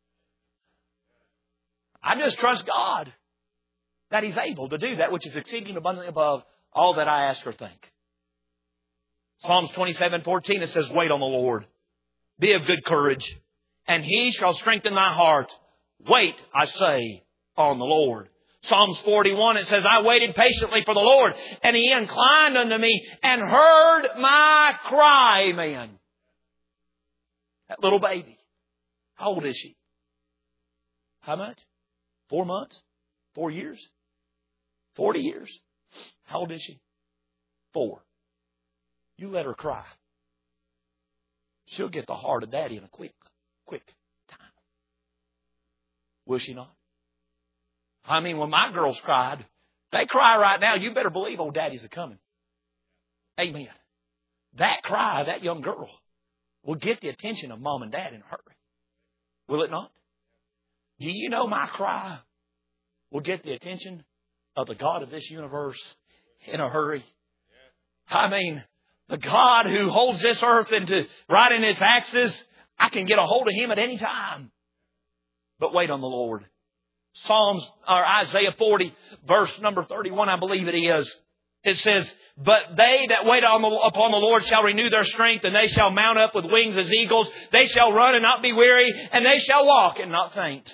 I just trust God that He's able to do that which is exceeding abundantly above all that I ask or think. Psalms twenty-seven fourteen, it says, wait on the Lord. Be of good courage, and He shall strengthen thy heart. Wait, I say, on the Lord. Psalms forty-one, it says, I waited patiently for the Lord, and He inclined unto me and heard my cry. Amen. That little baby, how old is she? How much? Four months? Four years? Forty years? How old is she? Four. You let her cry. She'll get the heart of Daddy in a quick, quick time. Will she not? I mean, when my girls cried, they cry right now, you better believe old daddy's a coming. Amen. That cry, that young girl, will get the attention of mom and dad in a hurry. Will it not? Do you know my cry will get the attention of the God of this universe in a hurry? I mean, the God who holds this earth into right in His axis, I can get a hold of Him at any time. But wait on the Lord. Psalms, or Isaiah forty, verse number thirty-one, I believe it is. It says, but they that wait on the, upon the Lord shall renew their strength, and they shall mount up with wings as eagles. They shall run and not be weary, and they shall walk and not faint.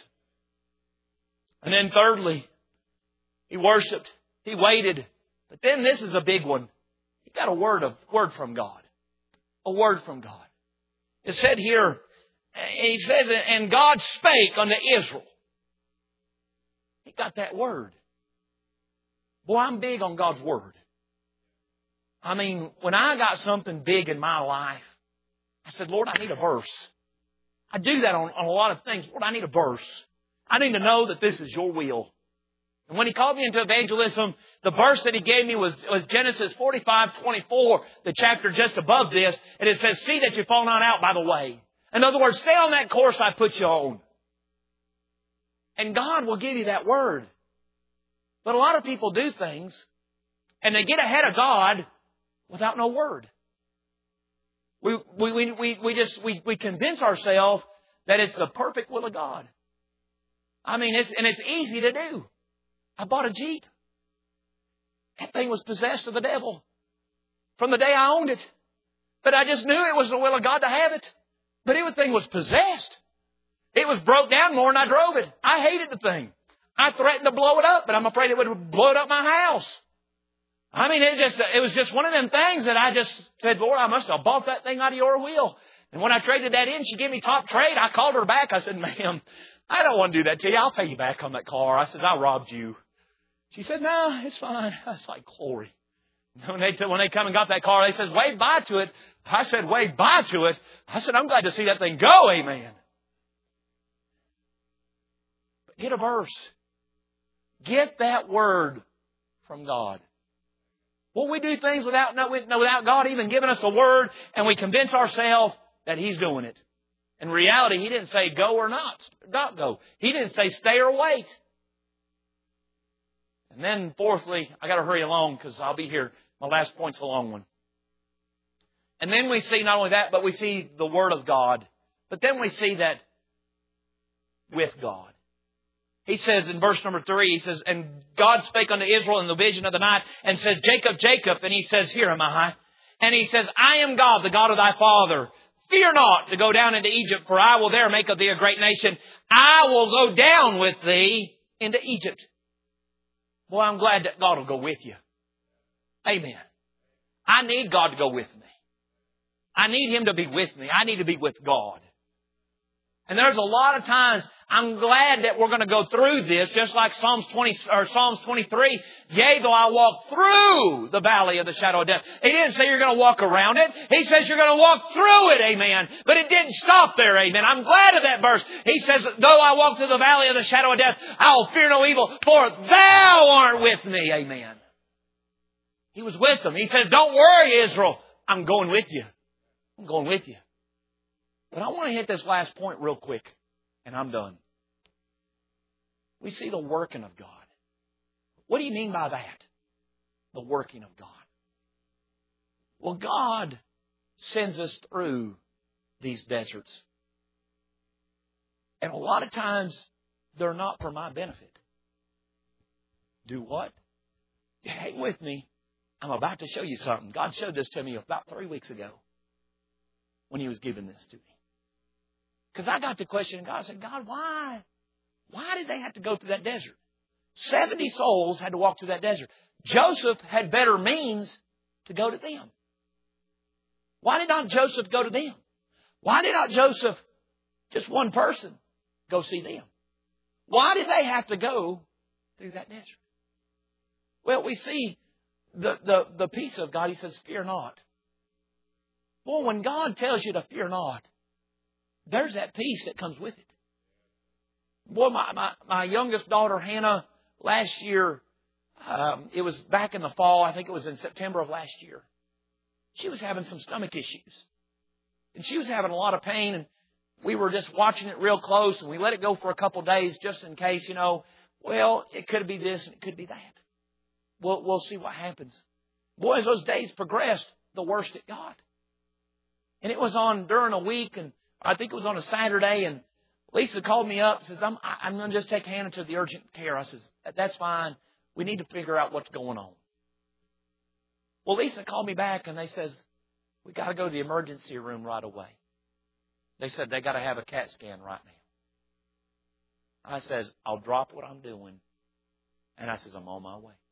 And then thirdly, he worshiped, he waited. But then this is a big one. He got a word of word from God. A word from God. It said here, he says, and God spake unto Israel. He got that word. Boy, I'm big on God's word. I mean, when I got something big in my life, I said, Lord, I need a verse. I do that on, on a lot of things. Lord, I need a verse. I need to know that this is your will. And when He called me into evangelism, the verse that He gave me was, was Genesis forty-five twenty-four, the chapter just above this. And it says, see that you fall not out by the way. In other words, stay on that course I put you on. And God will give you that word. But a lot of people do things, and they get ahead of God without no word. We, we, we, we, we just, we, we convince ourselves that it's the perfect will of God. I mean, it's, and it's easy to do. I bought a Jeep. That thing was possessed of the devil from the day I owned it. But I just knew it was the will of God to have it. But everything was possessed. It was broke down more than I drove it. I hated the thing. I threatened to blow it up, but I'm afraid it would blow up my house. I mean, it just, it was just one of them things that I just said, Lord, I must have bought that thing out of your will. And when I traded that in, she gave me top trade. I called her back. I said, ma'am, I don't want to do that to you. I'll pay you back on that car. I said, I robbed you. She said, no, it's fine. I was like, glory. When they, when they come and got that car, they said, wave bye to it. I said, wave bye to it. I said, I'm glad to see that thing go. Amen. But get a verse. Get that word from God. Well, we do things without, without God even giving us a word, and we convince ourselves that He's doing it. In reality, He didn't say go or not, not go. He didn't say stay or wait. And then fourthly, I got to hurry along because I'll be here. My last point's a long one. And then we see not only that, but we see the Word of God. But then we see that with God. He says in verse number three, He says, and God spake unto Israel in the vision of the night and said, Jacob, Jacob. And He says, here am I. And He says, I am God, the God of thy father. Fear not to go down into Egypt, for I will there make of thee a great nation. I will go down with thee into Egypt. Boy, I'm glad that God will go with you. Amen. I need God to go with me. I need Him to be with me. I need to be with God. And there's a lot of times I'm glad that we're going to go through this, just like Psalms twenty or Psalms twenty-three. Yea, though I walk through the valley of the shadow of death. He didn't say you're going to walk around it. He says you're going to walk through it. Amen. But it didn't stop there. Amen. I'm glad of that verse. He says, though I walk through the valley of the shadow of death, I'll fear no evil, for thou art with me. Amen. He was with them. He says, don't worry, Israel. I'm going with you. I'm going with you. But I want to hit this last point real quick, and I'm done. We see the working of God. What do you mean by that? The working of God. Well, God sends us through these deserts. And a lot of times, they're not for my benefit. Do what? Hang with me. I'm about to show you something. God showed this to me about three weeks ago when He was giving this to me. Because I got the question, and God said, God, why? Why did they have to go through that desert? seventy souls had to walk through that desert. Joseph had better means to go to them. Why did not Joseph go to them? Why did not Joseph, just one person, go see them? Why did they have to go through that desert? Well, we see the, the, the peace of God. He says, fear not. Well, when God tells you to fear not, there's that peace that comes with it. Boy, my, my, my youngest daughter, Hannah, last year, um, it was back in the fall. I think it was in September of last year. She was having some stomach issues. And she was having a lot of pain. And we were just watching it real close. And we let it go for a couple of days just in case, you know, well, it could be this and it could be that. We'll, we'll see what happens. Boy, as those days progressed, the worse it got. And it was on during a week, and I think it was on a Saturday, and Lisa called me up and says, I'm, I'm going to just take Hannah to the urgent care. I says, that's fine. We need to figure out what's going on. Well, Lisa called me back, and they says, we got to go to the emergency room right away. They said they got to have a CAT scan right now. I says, I'll drop what I'm doing. And I says, I'm on my way.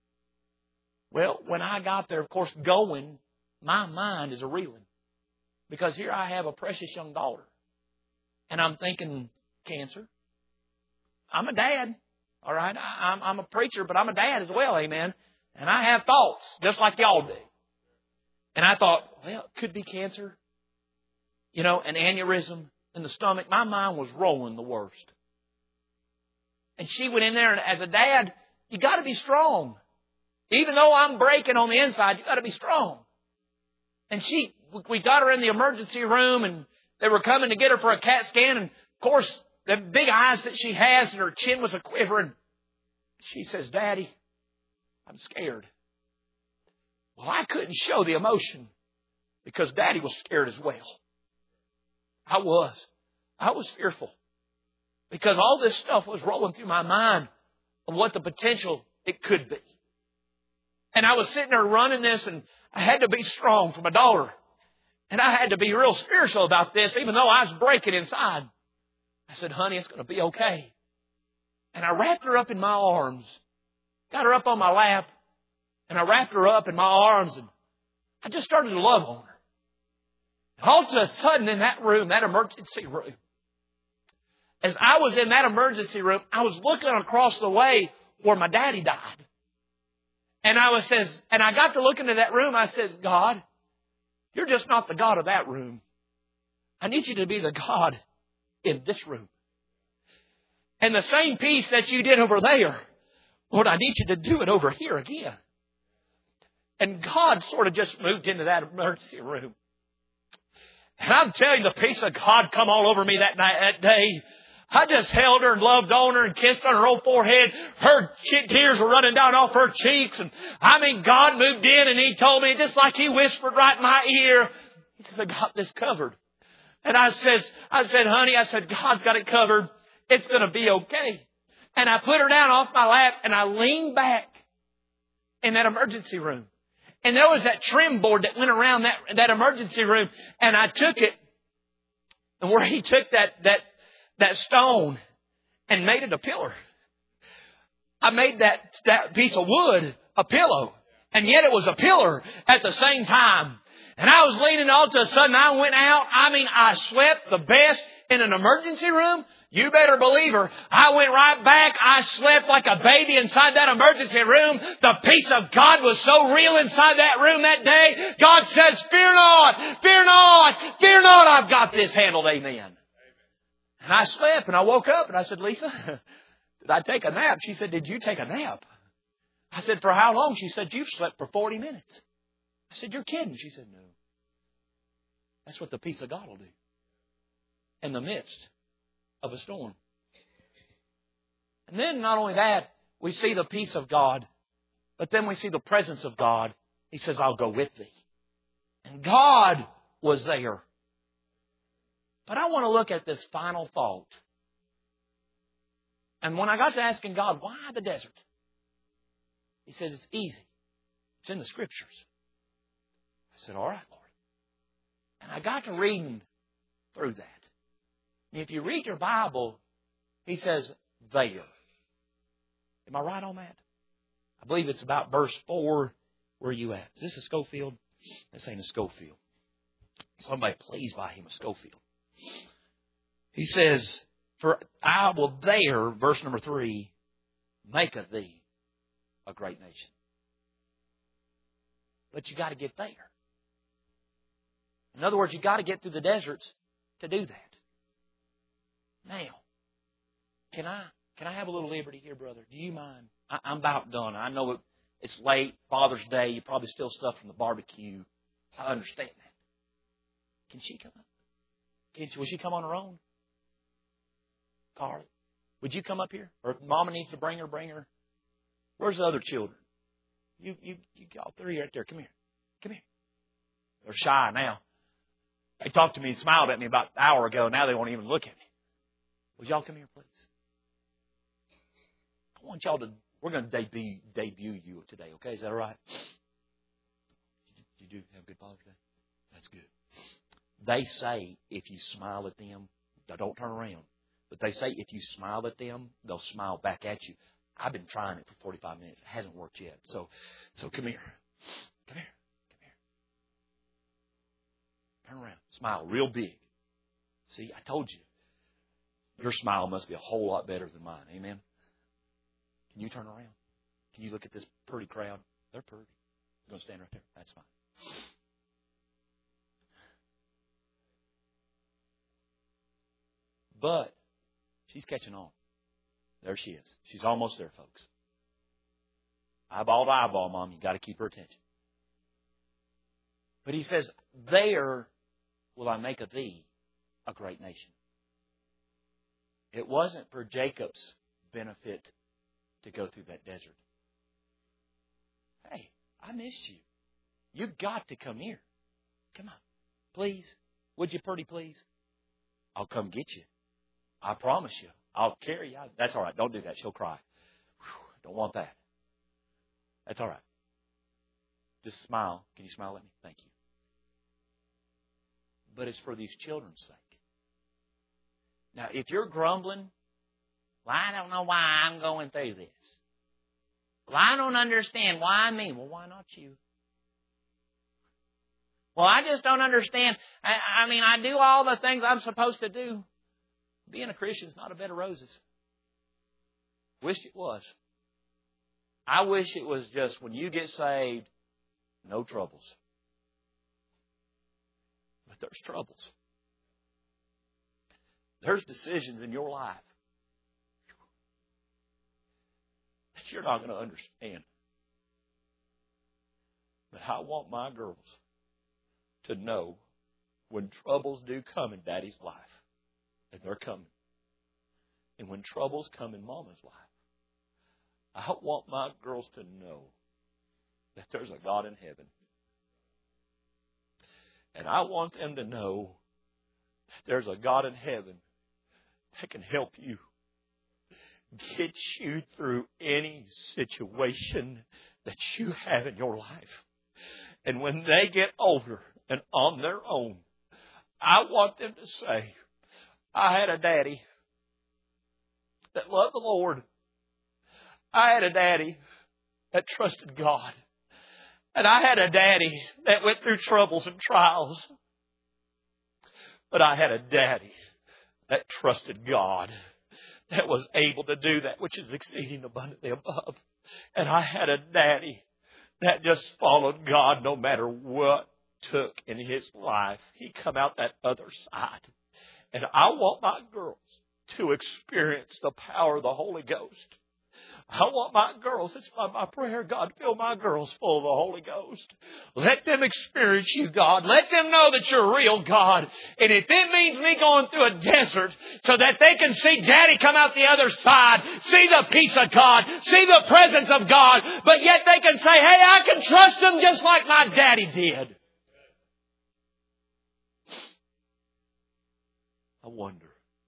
Well, when I got there, of course, going, my mind is a reeling. Because here I have a precious young daughter. And I'm thinking, cancer. I'm a dad. All right. I, I'm, I'm a preacher, but I'm a dad as well. Amen. And I have thoughts just like y'all do. And I thought, well, it could be cancer. You know, an aneurysm in the stomach. My mind was rolling the worst. And she went in there, and as a dad, you got to be strong. Even though I'm breaking on the inside, you got to be strong. And she, we got her in the emergency room, and they were coming to get her for a CAT scan. And of course, the big eyes that she has, and her chin was a quivering. She says, Daddy, I'm scared. Well, I couldn't show the emotion because Daddy was scared as well. I was. I was fearful because all this stuff was rolling through my mind of what the potential it could be. And I was sitting there running this, and I had to be strong for my daughter. And I had to be real spiritual about this, even though I was breaking inside. I said, honey, it's going to be okay. And I wrapped her up in my arms, got her up on my lap, and I wrapped her up in my arms, and I just started to love on her. And all of a sudden in that room, that emergency room, as I was in that emergency room, I was looking across the way where my daddy died. And I was says, and I got to look into that room. I says, God, you're just not the God of that room. I need you to be the God in this room. And the same peace that you did over there, Lord, I need you to do it over here again. And God sort of just moved into that emergency room. And I'm telling you, the peace of God come all over me that night, that day. I just held her and loved on her and kissed on her old forehead. Her tears were running down off her cheeks. And I mean, God moved in and He told me, just like He whispered right in my ear, He says, I got this covered. And I says, I said, honey, I said, God's got it covered. It's going to be okay. And I put her down off my lap and I leaned back in that emergency room. And there was that trim board that went around that, that emergency room. And I took it. And where He took that, that, that stone and made it a pillar. I made that, that piece of wood a pillow. And yet it was a pillar at the same time. And I was leaning all to a sudden I went out. I mean, I slept the best in an emergency room. You better believe her. I went right back. I slept like a baby inside that emergency room. The peace of God was so real inside that room that day. God says, fear not, fear not, fear not. I've got this handled. Amen. And I slept and I woke up and I said, Lisa, did I take a nap? She said, did you take a nap? I said, for how long? She said, you've slept for forty minutes. I said, you're kidding. She said, no. That's what the peace of God will do in the midst of a storm. And then not only that, we see the peace of God, but then we see the presence of God. He says, I'll go with thee. And God was there. But I want to look at this final thought. And when I got to asking God, why the desert? He says, it's easy. It's in the Scriptures. I said, all right, Lord. And I got to reading through that. And if you read your Bible, He says, there. Am I right on that? I believe it's about verse four. Where are you at? Is this a Schofield? This ain't a Schofield. Somebody please buy him a Schofield. He says, for I will there, verse number three, make of thee a great nation. But you got to get there. In other words, you got to get through the deserts to do that. Now, can I can I have a little liberty here, brother? Do you mind? I, I'm about done. I know it, it's late, Father's Day. You probably still stuff from the barbecue. I understand that. Can she come up? Can she, will she come on her own? Carly, would you come up here? Or if Mama needs to bring her, bring her. Where's the other children? You, you, you all three right there. Come here. Come here. They're shy now. They talked to me and smiled at me about an hour ago. Now they won't even look at me. Would y'all come here, please? I want y'all to, we're going to debut, debut you today, okay? Is that all right? You do have a good Father's Day? That's good. They say if you smile at them, don't turn around, but they say if you smile at them, they'll smile back at you. I've been trying it for forty-five minutes. It hasn't worked yet. So, so come here. Come here. Come here. Turn around. Smile real big. See, I told you. Your smile must be a whole lot better than mine. Amen? Can you turn around? Can you look at this pretty crowd? They're pretty. You're going to stand right there? That's fine. But she's catching on. There she is. She's almost there, folks. Eyeball to eyeball, Mom. You've got to keep her attention. But he says, there will I make of thee a great nation. It wasn't for Jacob's benefit to go through that desert. Hey, I missed you. You've got to come here. Come on. Please. Would you pretty please? I'll come get you. I promise you. I'll carry you out. That's all right. Don't do that. She'll cry. Whew, don't want that. That's all right. Just smile. Can you smile at me? Thank you. But it's for these children's sake. Now, if you're grumbling, well, I don't know why I'm going through this. Well, I don't understand. Why me? Well, why not you? Well, I just don't understand. I, I mean, I do all the things I'm supposed to do. Being a Christian is not a bed of roses. Wished it was. I wish it was just when you get saved, no troubles. But there's troubles. There's decisions in your life that you're not going to understand. But I want my girls to know when troubles do come in Daddy's life, and they're coming. And when troubles come in Mama's life, I want my girls to know that there's a God in heaven. And I want them to know that there's a God in heaven that can help you get you through any situation that you have in your life. And when they get older and on their own, I want them to say, I had a daddy that loved the Lord. I had a daddy that trusted God. And I had a daddy that went through troubles and trials. But I had a daddy that trusted God, that was able to do that which is exceeding abundantly above. And I had a daddy that just followed God no matter what took in his life. He come out that other side. And I want my girls to experience the power of the Holy Ghost. I want my girls, it's my, my prayer, God, fill my girls full of the Holy Ghost. Let them experience you, God. Let them know that you're real, God. And if it means me going through a desert so that they can see Daddy come out the other side, see the peace of God, see the presence of God, but yet they can say, hey, I can trust Him just like my daddy did. I wonder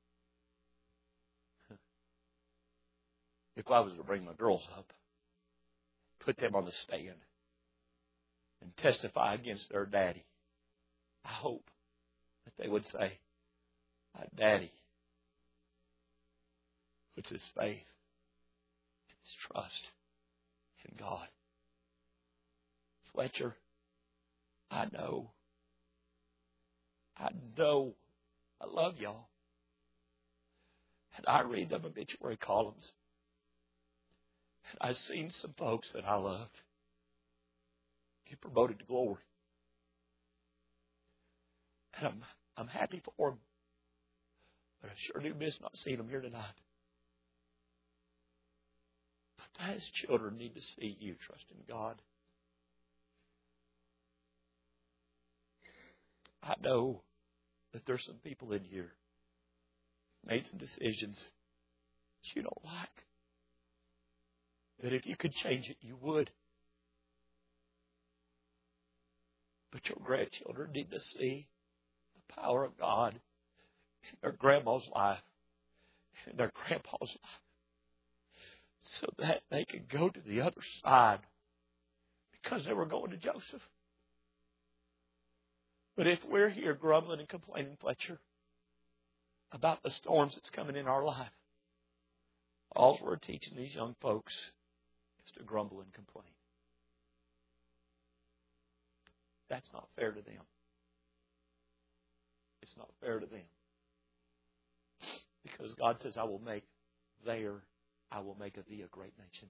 if I was to bring my girls up, put them on the stand, and testify against their daddy, I hope that they would say, my daddy puts his faith and his trust in God. Fletcher, I know. I know. I love y'all. And I read them obituary columns. And I've seen some folks that I loved get promoted to glory. And I'm, I'm happy for them. But I sure do miss not seeing them here tonight. His children need to see you trusting God. I know that there's some people in here made some decisions that you don't like. That if you could change it, you would. But your grandchildren need to see the power of God in their grandma's life, in their grandpa's life, so that they can go to the other side because they were going to Joseph. But if we're here grumbling and complaining, Fletcher, about the storms that's coming in our life, all we're teaching these young folks is to grumble and complain. That's not fair to them. It's not fair to them. Because God says, I will make there, I will make of thee a great nation.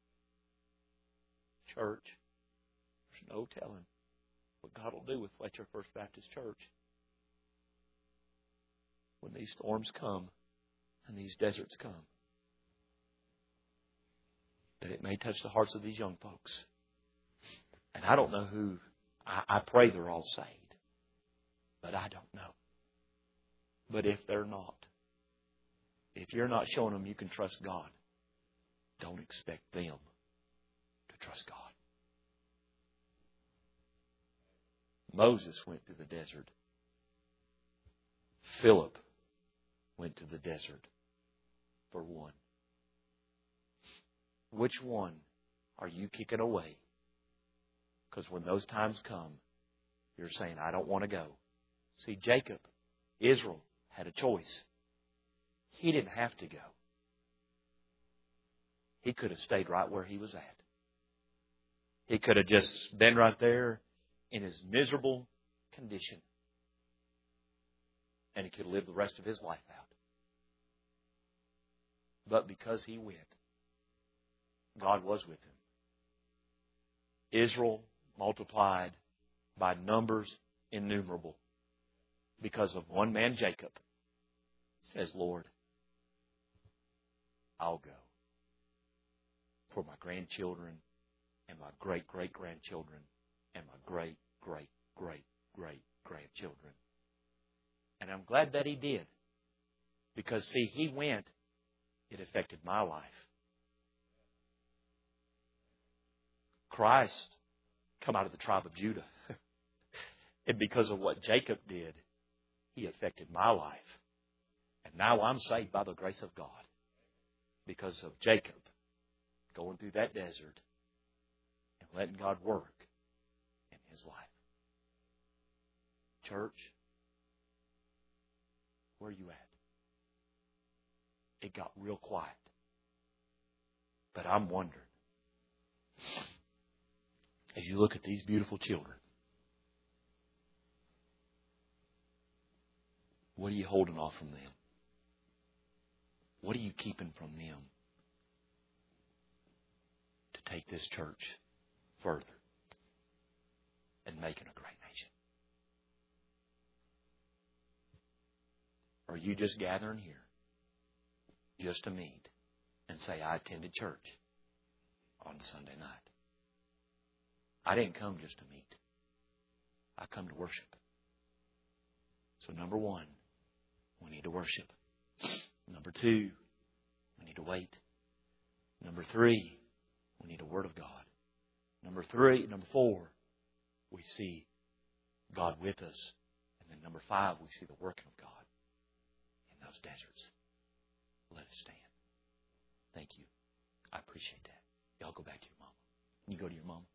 Church, there's no telling what God will do with Fletcher First Baptist Church when these storms come and these deserts come. That it may touch the hearts of these young folks. And I don't know who, I, I pray they're all saved, but I don't know. But if they're not, if you're not showing them you can trust God, don't expect them to trust God. Moses went through the desert. Philip went to the desert for one. Which one are you kicking away? Because when those times come, you're saying, I don't want to go. See, Jacob, Israel, had a choice. He didn't have to go. He could have stayed right where he was at. He could have just been right there in his miserable condition. And he could have lived the rest of his life out. But because he went, God was with him. Israel multiplied by numbers innumerable because of one man, Jacob, says, Lord, I'll go for my grandchildren and my great-great-grandchildren and my great-great-great-great-grandchildren. And I'm glad that he did. Because, see, he went, it affected my life. Christ come out of the tribe of Judah. And because of what Jacob did, he affected my life. And now I'm saved by the grace of God. Because of Jacob going through that desert and letting God work in his life. Church, where are you at? It got real quiet. But I'm wondering, as you look at these beautiful children, what are you holding off from them? What are you keeping from them to take this church further and make it a great nation? Or are you just gathering here just to meet and say, I attended church on Sunday night? I didn't come just to meet. I come to worship. So number one, we need to worship. Number two, we need to wait. Number three, we need a Word of God. Number three, number four, we see God with us. And then number five, we see the working of God in those deserts. Let us stand. Thank you. I appreciate that. Y'all go back to your mama. You go to your mama.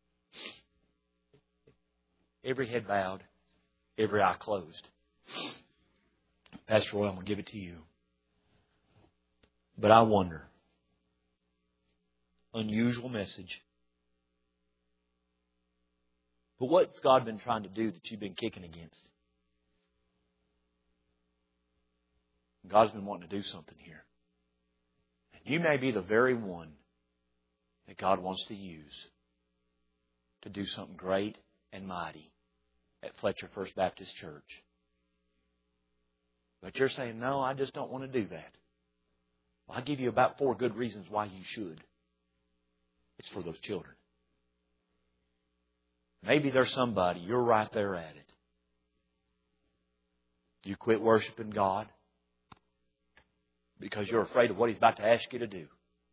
Every head bowed, every eye closed. Pastor Roy, I'm going to give it to you. But I wonder, unusual message. But what's God been trying to do that you've been kicking against? God's been wanting to do something here. And you may be the very one that God wants to use to do something great and mighty at Fletcher First Baptist Church. But you're saying, no, I just don't want to do that. Well, I'll give you about four good reasons why you should. It's for those children. Maybe there's somebody, you're right there at it. You quit worshiping God because you're afraid of what He's about to ask you to do.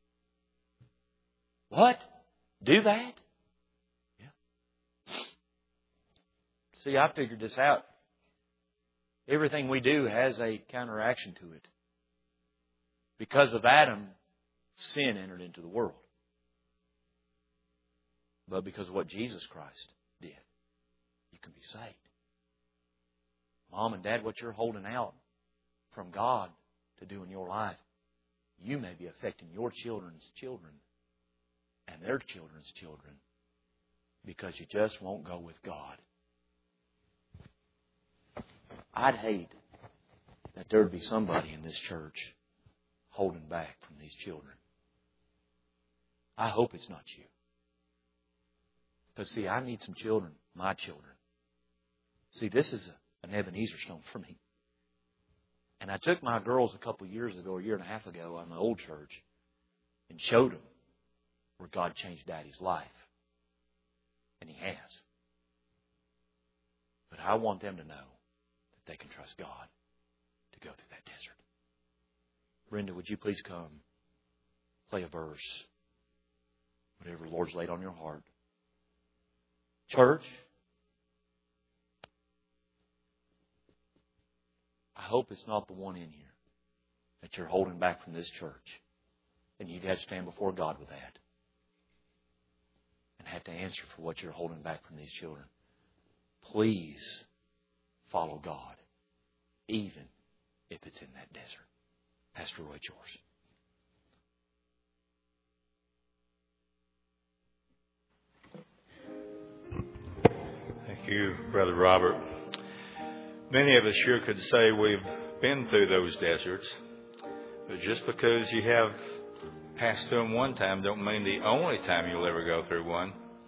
What? Do that? Yeah. See, I figured this out. Everything we do has a counteraction to it. Because of Adam, sin entered into the world. But because of what Jesus Christ did, you can be saved. Mom and Dad, what you're holding out from God to do in your life, you may be affecting your children's children and their children's children because you just won't go with God. I'd hate that there would be somebody in this church holding back from these children. I hope it's not you. Because, see, I need some children, my children. See, this is an Ebenezer stone for me. And I took my girls a couple of years ago, a year and a half ago, on the old church and showed them where God changed Daddy's life. And He has. But I want them to know that they can trust God to go through that desert. Brenda, would you please come play a verse? Whatever the Lord's laid on your heart. Church, I hope it's not the one in here that you're holding back from this church. And you'd have to stand before God with that. And have to answer for what you're holding back from these children. Please follow God, even if it's in that desert. Pastor Roy, it's yours. Thank you, Brother Robert. Many of us here could say we've been through those deserts, but just because you have passed through them one time don't mean the only time you'll ever go through one.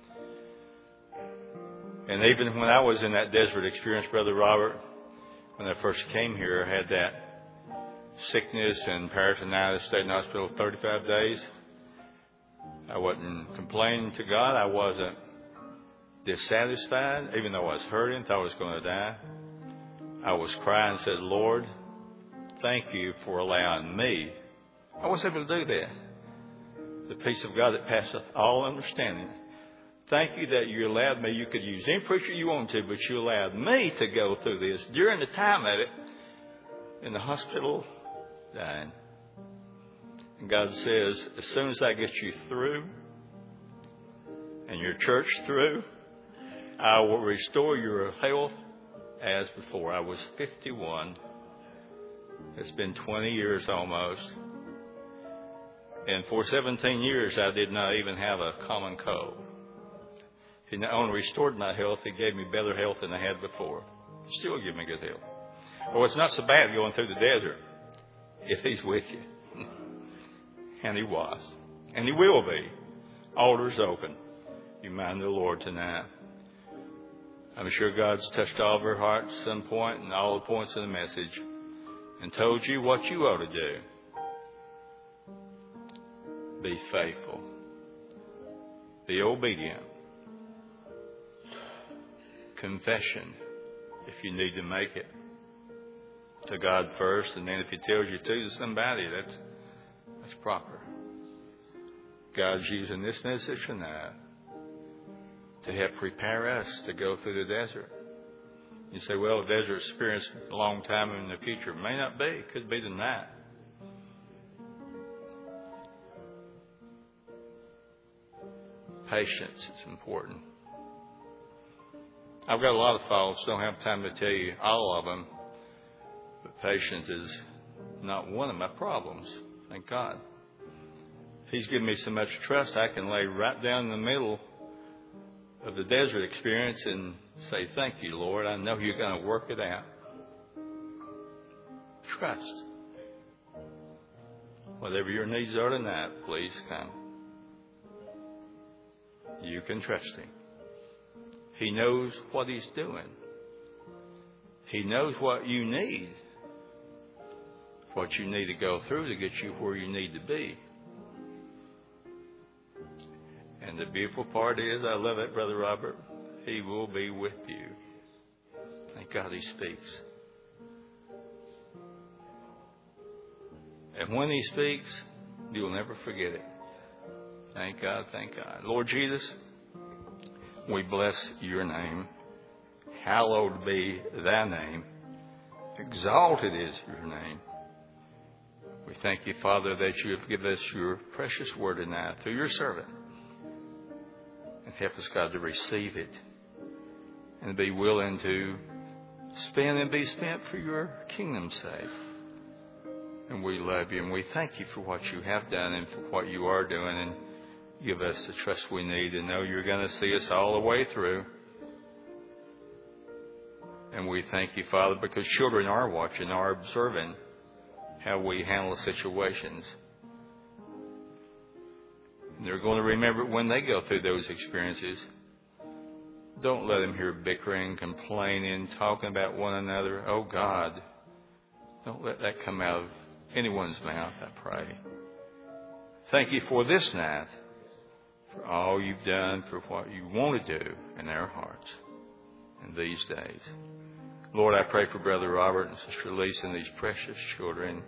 And even when I was in that desert experience, Brother Robert, when I first came here, I had that sickness and peritonitis, stayed in the hospital thirty-five days. I wasn't complaining to God. I wasn't dissatisfied, even though I was hurting, thought I was going to die. I was crying and said, Lord, thank you for allowing me. I was able to do that. The peace of God that passeth all understanding. Thank you that you allowed me. You could use any preacher you want to, but you allowed me to go through this during the time of it in the hospital dying. And God says, as soon as I get you through and your church through, I will restore your health as before. I was fifty-one. It's been twenty years almost. And for seventeen years, I did not even have a common cold. He not only restored my health, He gave me better health than I had before. He still give me good health. Well, it's not so bad going through the desert if He's with you. And He was. And He will be. Altars open. You mind the Lord tonight. I'm sure God's touched all of our hearts at some point and all the points of the message and told you what you ought to do. Be faithful. Be obedient. Confession, if you need to make it, to God first, and then if He tells you to, to somebody, that's that's proper. God's using this message tonight to help prepare us to go through the desert. You say, well, a desert experience a long time in the future. May not be. It could be tonight. Patience is important. I've got a lot of faults. Don't have time to tell you all of them. But patience is not one of my problems. Thank God. He's given me so much trust, I can lay right down in the middle of the desert experience and say, thank you, Lord. I know you're going to work it out. Trust. Whatever your needs are tonight, please come. You can trust Him. He knows what He's doing. He knows what you need. What you need to go through to get you where you need to be. And the beautiful part is, I love it, Brother Robert, He will be with you. Thank God He speaks. And when He speaks, you'll never forget it. Thank God, thank God. Lord Jesus, we bless your name. Hallowed be thy name. Exalted is your name. We thank you, Father, that you have given us your precious word tonight through your servant. And help us, God, to receive it and be willing to spend and be spent for your kingdom's sake. And we love you and we thank you for what you have done and for what you are doing, and give us the trust we need to know you're going to see us all the way through. And we thank you, Father, because children are watching, are observing how we handle situations. And they're going to remember it when they go through those experiences. Don't let them hear bickering, complaining, talking about one another. Oh, God, don't let that come out of anyone's mouth, I pray. Thank you for this night, for all you've done, for what you want to do in our hearts in these days. Lord, I pray for Brother Robert and Sister Lisa and these precious children.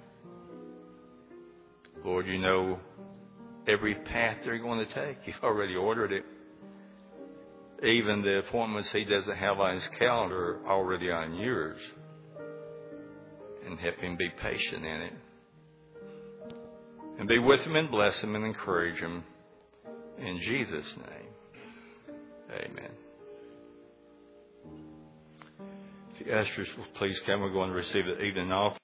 Lord, you know every path they're going to take. You've already ordered it. Even the appointments he doesn't have on his calendar are already on yours. And help him be patient in it. And be with him and bless him and encourage him. In Jesus' name, amen. If the ushers will please come, we're going to receive the evening offering.